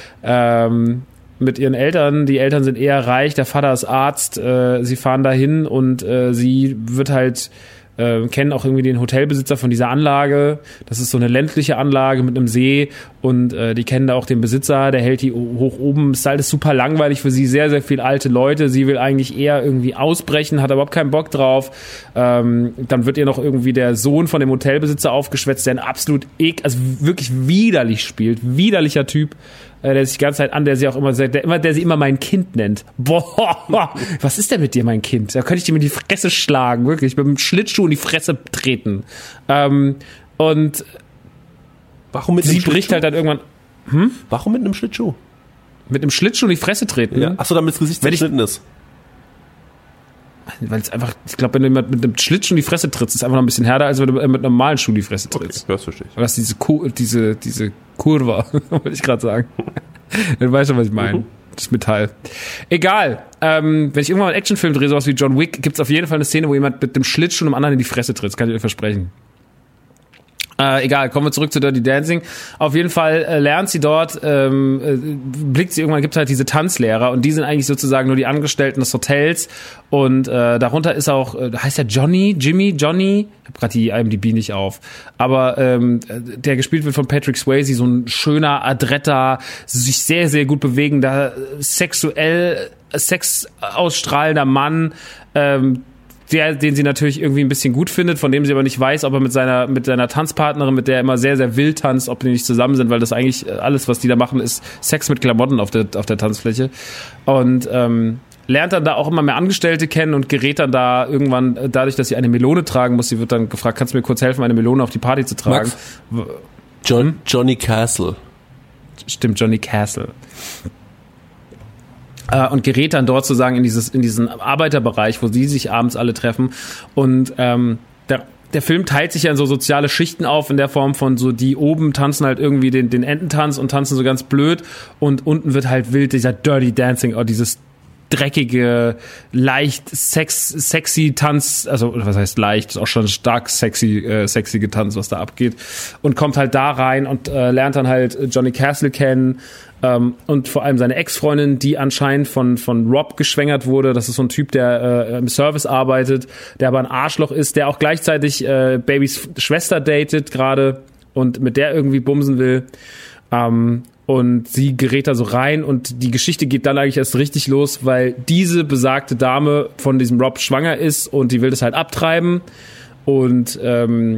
ähm, mit ihren Eltern. Die Eltern sind eher reich, der Vater ist Arzt. Äh, sie fahren dahin und äh, sie wird halt äh, kennen auch irgendwie den Hotelbesitzer von dieser Anlage. Das ist so eine ländliche Anlage mit einem See und äh, die kennen da auch den Besitzer, der hält die hoch oben. Ist alles super langweilig für sie, sehr, sehr viele alte Leute. Sie will eigentlich eher irgendwie ausbrechen, hat überhaupt keinen Bock drauf. Ähm, dann wird ihr noch irgendwie der Sohn von dem Hotelbesitzer aufgeschwätzt, der ein absolut ek, also wirklich widerlich spielt. Widerlicher Typ. Der sich die ganze Zeit an, der sie auch immer sagt, der immer, der sie immer mein Kind nennt. Boah, was ist denn mit dir, mein Kind? Da könnte ich dir mit die Fresse schlagen, wirklich, mit dem Schlittschuh in die Fresse treten. Ähm, und warum mit sie bricht halt dann irgendwann. Hm? Warum mit einem Schlittschuh? Mit einem Schlittschuh in die Fresse treten? Ja. Achso, damit das Gesicht zerschnitten ist. Weil es einfach, ich glaube, wenn du jemand mit einem Schlittschuh in die Fresse trittst, ist es einfach noch ein bisschen härter, als wenn du mit einem normalen Schuh in die Fresse trittst. Okay, das verstehe ich. Aber das ist diese, Ku- diese, diese Kurva, wollte ich gerade sagen. Du weißt schon, was ich meine. Mhm. Das Metall. Egal. Ähm, wenn ich irgendwann mal einen Actionfilm drehe, sowas wie John Wick, gibt's auf jeden Fall eine Szene, wo jemand mit dem Schlittschuh einem anderen in die Fresse tritt. Das kann ich euch versprechen. Äh, egal, kommen wir zurück zu Dirty Dancing. Auf jeden Fall äh, lernt sie dort, ähm, äh, blickt sie irgendwann, gibt halt diese Tanzlehrer und die sind eigentlich sozusagen nur die Angestellten des Hotels und äh, darunter ist auch, äh, heißt der Johnny, Jimmy, Johnny? Ich hab gerade die I M D B nicht auf, aber ähm, der gespielt wird von Patrick Swayze, so ein schöner, adretter, sich sehr, sehr gut bewegender, sexuell, Sex ausstrahlender Mann, ähm, Der, den sie natürlich irgendwie ein bisschen gut findet, von dem sie aber nicht weiß, ob er mit seiner mit seiner Tanzpartnerin, mit der er immer sehr, sehr wild tanzt, ob die nicht zusammen sind, weil das eigentlich alles, was die da machen, ist Sex mit Klamotten auf der auf der Tanzfläche. Und ähm, lernt dann da auch immer mehr Angestellte kennen und gerät dann da irgendwann, dadurch, dass sie eine Melone tragen muss, sie wird dann gefragt, kannst du mir kurz helfen, eine Melone auf die Party zu tragen? Max, John, Johnny Castle. Stimmt, Johnny Castle. Und gerät dann dort sozusagen in dieses in diesen Arbeiterbereich, wo sie sich abends alle treffen. Und ähm, der, der Film teilt sich ja in so soziale Schichten auf, in der Form von so, die oben tanzen halt irgendwie den, den Ententanz und tanzen so ganz blöd. Und unten wird halt wild dieser Dirty Dancing, oder dieses dreckige, leicht sex, sexy Tanz, also was heißt leicht, ist auch schon stark sexy, äh, sexy Getanz, was da abgeht. Und kommt halt da rein und äh, lernt dann halt Johnny Castle kennen, ähm, und vor allem seine Ex-Freundin, die anscheinend von von Rob geschwängert wurde. Das ist so ein Typ, der äh, im Service arbeitet, der aber ein Arschloch ist, der auch gleichzeitig äh, Babys Schwester datet gerade und mit der irgendwie bumsen will. Ähm, Und sie gerät da so rein und die Geschichte geht dann eigentlich erst richtig los, weil diese besagte Dame von diesem Rob schwanger ist und die will das halt abtreiben. Und ähm,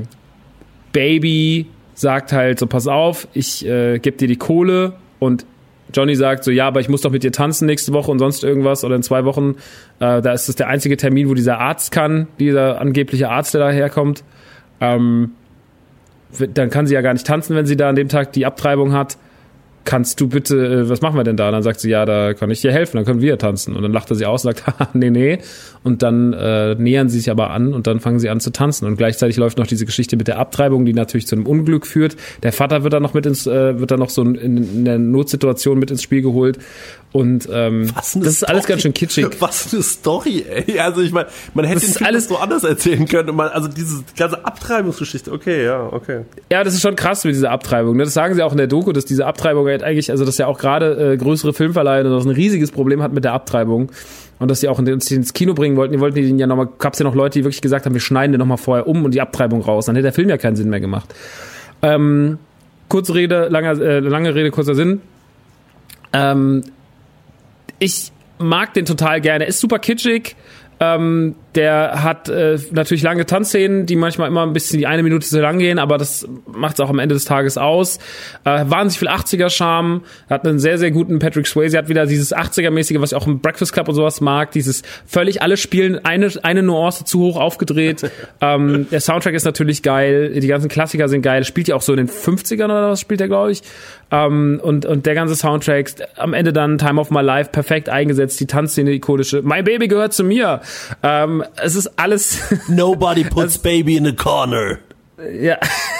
Baby sagt halt so, pass auf, ich äh, gebe dir die Kohle. Und Johnny sagt so, ja, aber ich muss doch mit dir tanzen nächste Woche und sonst irgendwas oder in zwei Wochen. Äh, da ist das der einzige Termin, wo dieser Arzt kann, dieser angebliche Arzt, der daherkommt. Ähm, dann kann sie ja gar nicht tanzen, wenn sie da an dem Tag die Abtreibung hat. Kannst du bitte, was machen wir denn da? Und dann sagt sie, ja, da kann ich dir helfen, dann können wir tanzen. Und dann lacht er sie aus und sagt, haha, nee, nee. Und dann äh, nähern sie sich aber an und dann fangen sie an zu tanzen. Und gleichzeitig läuft noch diese Geschichte mit der Abtreibung, die natürlich zu einem Unglück führt. Der Vater wird dann noch mit ins, äh, wird dann noch so in, in der Notsituation mit ins Spiel geholt. Und ähm, das ist Story. Alles ganz schön kitschig. Was eine Story, ey. Also ich meine, man hätte das den Film alles so anders erzählen können. Und man, also diese ganze Abtreibungsgeschichte, okay, ja, okay. Ja, das ist schon krass mit dieser Abtreibung. Das sagen sie auch in der Doku, dass diese Abtreibung halt eigentlich, also dass ja auch gerade äh, größere Filmverleiher das ein riesiges Problem hat mit der Abtreibung. Und dass sie auch uns ins Kino bringen wollten. Die wollten den ja nochmal, gab's ja noch Leute, die wirklich gesagt haben, wir schneiden den nochmal vorher um und die Abtreibung raus. Dann hätte der Film ja keinen Sinn mehr gemacht. Ähm, kurze Rede, lange, äh, lange Rede, kurzer Sinn. Ähm, ich mag den total gerne. Ist super kitschig. Ähm, der hat äh, natürlich lange Tanzszenen, die manchmal immer ein bisschen die eine Minute zu lang gehen, aber das macht es auch am Ende des Tages aus. Äh, wahnsinnig viel achtziger-Charme, hat einen sehr, sehr guten Patrick Swayze, hat wieder dieses achtziger-mäßige, was ich auch im Breakfast Club und sowas mag, dieses völlig, alle spielen eine, eine Nuance zu hoch aufgedreht. ähm, der Soundtrack ist natürlich geil, die ganzen Klassiker sind geil, spielt ja auch so in den fünfzigern oder was spielt der, glaube ich. Ähm, und, und der ganze Soundtrack, am Ende dann Time of My Life, perfekt eingesetzt, die Tanzszene ikonische, My Baby gehört zu mir. Ähm, es ist alles... Nobody puts baby in a corner. Ja.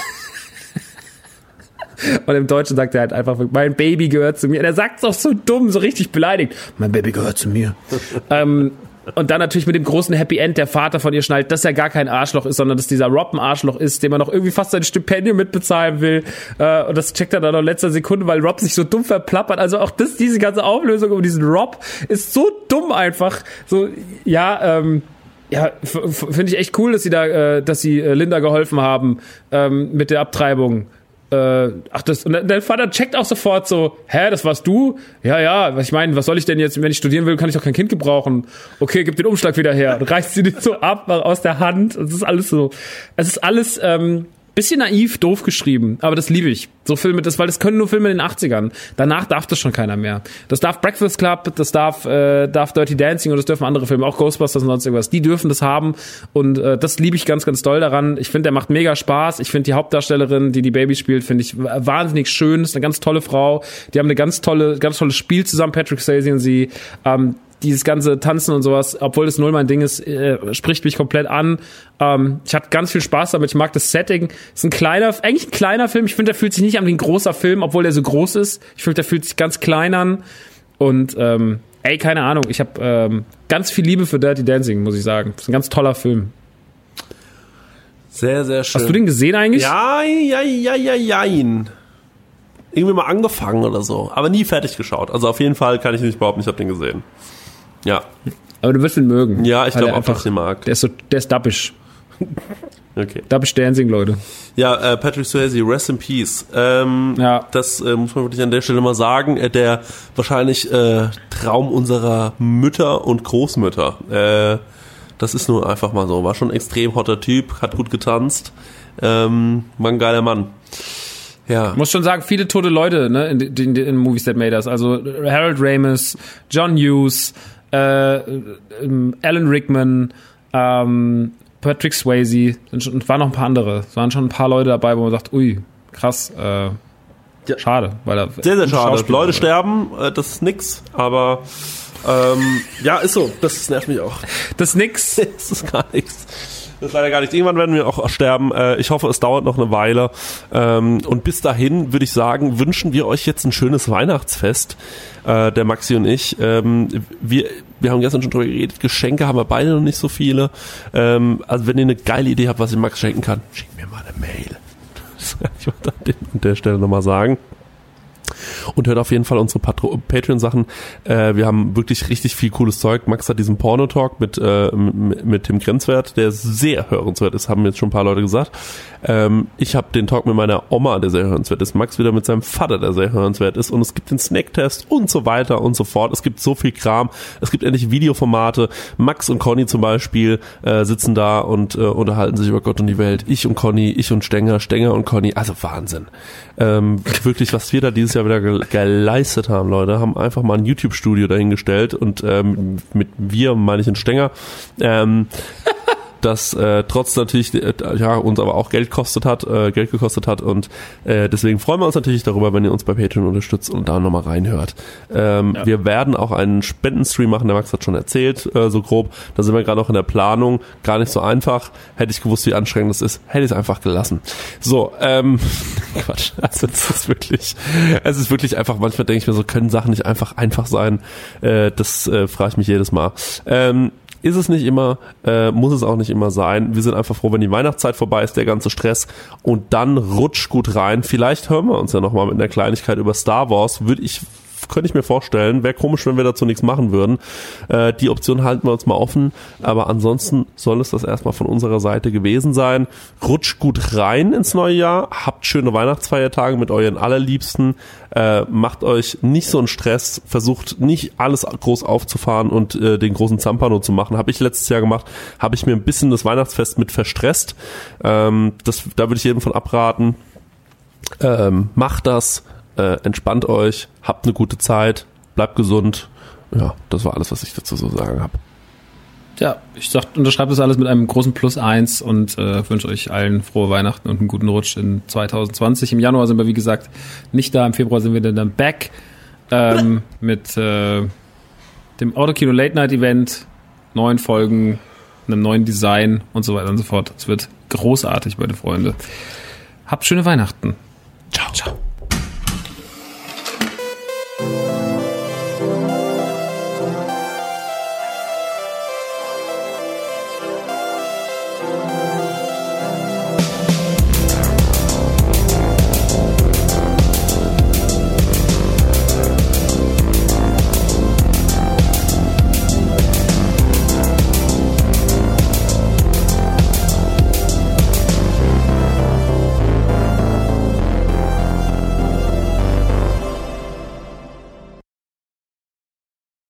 Und im Deutschen sagt er halt einfach, mein Baby gehört zu mir. Und er sagt es auch so dumm, so richtig beleidigt. Mein Baby gehört zu mir. ähm, und dann natürlich mit dem großen Happy End, der Vater von ihr schnallt, dass er gar kein Arschloch ist, sondern dass dieser Rob ein Arschloch ist, dem er noch irgendwie fast sein Stipendium mitbezahlen will. Äh, und das checkt er dann noch in letzter Sekunde, weil Rob sich so dumm verplappert. Also auch das, diese ganze Auflösung um diesen Rob ist so dumm einfach. So, ja, ähm, ja, f- f- finde ich echt cool, dass sie da, äh, dass sie äh, Linda geholfen haben ähm, mit der Abtreibung. Äh, ach, das, und dein Vater checkt auch sofort so, hä, das warst du? Ja, ja, was ich meine, was soll ich denn jetzt, wenn ich studieren will, kann ich doch kein Kind gebrauchen. Okay, gib den Umschlag wieder her. Und reißt sie den so ab aus der Hand. Es ist alles so, es ist alles, ähm, bisschen naiv, doof geschrieben, aber das liebe ich. So Filme, das, weil das können nur Filme in den achtzigern. Danach darf das schon keiner mehr. Das darf Breakfast Club, das darf, äh, darf Dirty Dancing und das dürfen andere Filme, auch Ghostbusters und sonst irgendwas. Die dürfen das haben und äh, das liebe ich ganz, ganz doll daran. Ich finde, der macht mega Spaß. Ich finde die Hauptdarstellerin, die die Baby spielt, finde ich wahnsinnig schön. Ist eine ganz tolle Frau. Die haben eine ganz tolle, ganz tolles Spiel zusammen, Patrick Swayze und sie. Ähm, dieses ganze Tanzen und sowas, obwohl das null mein Ding ist, äh, spricht mich komplett an. Ähm, ich hatte ganz viel Spaß damit. Ich mag das Setting. Ist ein kleiner, eigentlich ein kleiner Film. Ich finde, der fühlt sich nicht an wie ein großer Film, obwohl der so groß ist. Ich finde, der fühlt sich ganz klein an. Und ähm, ey, keine Ahnung. Ich habe ähm, ganz viel Liebe für Dirty Dancing, muss ich sagen. Das ist ein ganz toller Film. Sehr, sehr schön. Hast du den gesehen eigentlich? Ja, ja, ja, ja, jein. Irgendwie mal angefangen oder so, aber nie fertig geschaut. Also auf jeden Fall kann ich nicht behaupten, ich habe den gesehen. Ja. Aber du wirst ihn mögen. Ja, ich glaube auch, dass ich den mag. Der ist so, der ist dappisch. Okay. Dappisch Dancing, Leute. Ja, äh, Patrick Swayze, rest in peace. Ähm, ja. Das äh, muss man wirklich an der Stelle mal sagen. Äh, der wahrscheinlich äh, Traum unserer Mütter und Großmütter. Äh, das ist nun einfach mal so. War schon ein extrem hotter Typ, hat gut getanzt. Ähm, war ein geiler Mann. Ja. Ich muss schon sagen, viele tote Leute, ne, in, in, in Movies That Made Us. Also Harold Ramis, John Hughes, äh, Alan Rickman, ähm, Patrick Swayze, und waren noch ein paar andere. Es waren schon ein paar Leute dabei, wo man sagt, ui, krass, äh, ja. schade. Weil er sehr, sehr schade. Leute sterben, äh, das ist nix, aber ähm, ja, ist so. Das nervt mich auch. Das ist nix. Das ist gar nichts. Das ist leider gar nichts. Irgendwann werden wir auch sterben. Ich hoffe, es dauert noch eine Weile. Und bis dahin würde ich sagen, wünschen wir euch jetzt ein schönes Weihnachtsfest, der Maxi und ich. Wir, wir haben gestern schon drüber geredet. Geschenke haben wir beide noch nicht so viele. Also wenn ihr eine geile Idee habt, was ich Max schenken kann, schickt mir mal eine Mail. Das kann ich an der Stelle nochmal sagen. Und hört auf jeden Fall unsere Patro- Patreon-Sachen. Äh, wir haben wirklich richtig viel cooles Zeug. Max hat diesen Porno-Talk mit, äh, mit, mit Tim Grenzwert, der sehr hörenswert ist, haben jetzt schon ein paar Leute gesagt. Ähm, ich habe den Talk mit meiner Oma, der sehr hörenswert ist. Max wieder mit seinem Vater, der sehr hörenswert ist. Und es gibt den Snack-Test und so weiter und so fort. Es gibt so viel Kram. Es gibt endlich Videoformate. Max und Conny zum Beispiel äh, sitzen da und äh, unterhalten sich über Gott und die Welt. Ich und Conny, ich und Stenger, Stenger und Conny. Also Wahnsinn. Ähm, wirklich, was wir da dieses Jahr wieder ge- geleistet haben, Leute, haben einfach mal ein YouTube-Studio dahingestellt und ähm, mit wir meine ich den Stenger, ähm, das äh, trotz natürlich äh, ja uns aber auch Geld kostet hat, äh, Geld gekostet hat und äh, deswegen freuen wir uns natürlich darüber, wenn ihr uns bei Patreon unterstützt und da nochmal reinhört. Ähm, ja. Wir werden auch einen Spendenstream machen, der Max hat schon erzählt, äh, so grob. Da sind wir gerade noch in der Planung, gar nicht so einfach. Hätte ich gewusst, wie anstrengend das ist, hätte ich es einfach gelassen. So, ähm, Quatsch, also es ist wirklich, es ist wirklich einfach, manchmal denke ich mir so, können Sachen nicht einfach einfach sein? Äh, das äh, frage ich mich jedes Mal. Ähm, Ist es nicht immer, äh, muss es auch nicht immer sein. Wir sind einfach froh, wenn die Weihnachtszeit vorbei ist, der ganze Stress. Und dann rutscht gut rein. Vielleicht hören wir uns ja nochmal mit einer Kleinigkeit über Star Wars. Würde ich, könnte ich mir vorstellen. Wäre komisch, wenn wir dazu nichts machen würden. Äh, die Option halten wir uns mal offen. Aber ansonsten soll es das erstmal von unserer Seite gewesen sein. Rutscht gut rein ins neue Jahr. Habt schöne Weihnachtsfeiertage mit euren Allerliebsten. Äh, macht euch nicht so einen Stress. Versucht nicht alles groß aufzufahren und äh, den großen Zampano zu machen. Habe ich letztes Jahr gemacht. Habe ich mir ein bisschen das Weihnachtsfest mit verstresst. Ähm, das, da würde ich jedem von abraten. Ähm, macht das. Äh, entspannt euch, habt eine gute Zeit, bleibt gesund. Ja, das war alles, was ich dazu so sagen habe. Ja, ich sag, unterschreibe das alles mit einem großen Plus eins und äh, wünsche euch allen frohe Weihnachten und einen guten Rutsch in zwanzig zwanzig. Im Januar sind wir, wie gesagt, nicht da. Im Februar sind wir dann back ähm, mit äh, dem Autokino Late Night Event, neuen Folgen, einem neuen Design und so weiter und so fort. Es wird großartig, meine Freunde. Habt schöne Weihnachten. Ciao, ciao.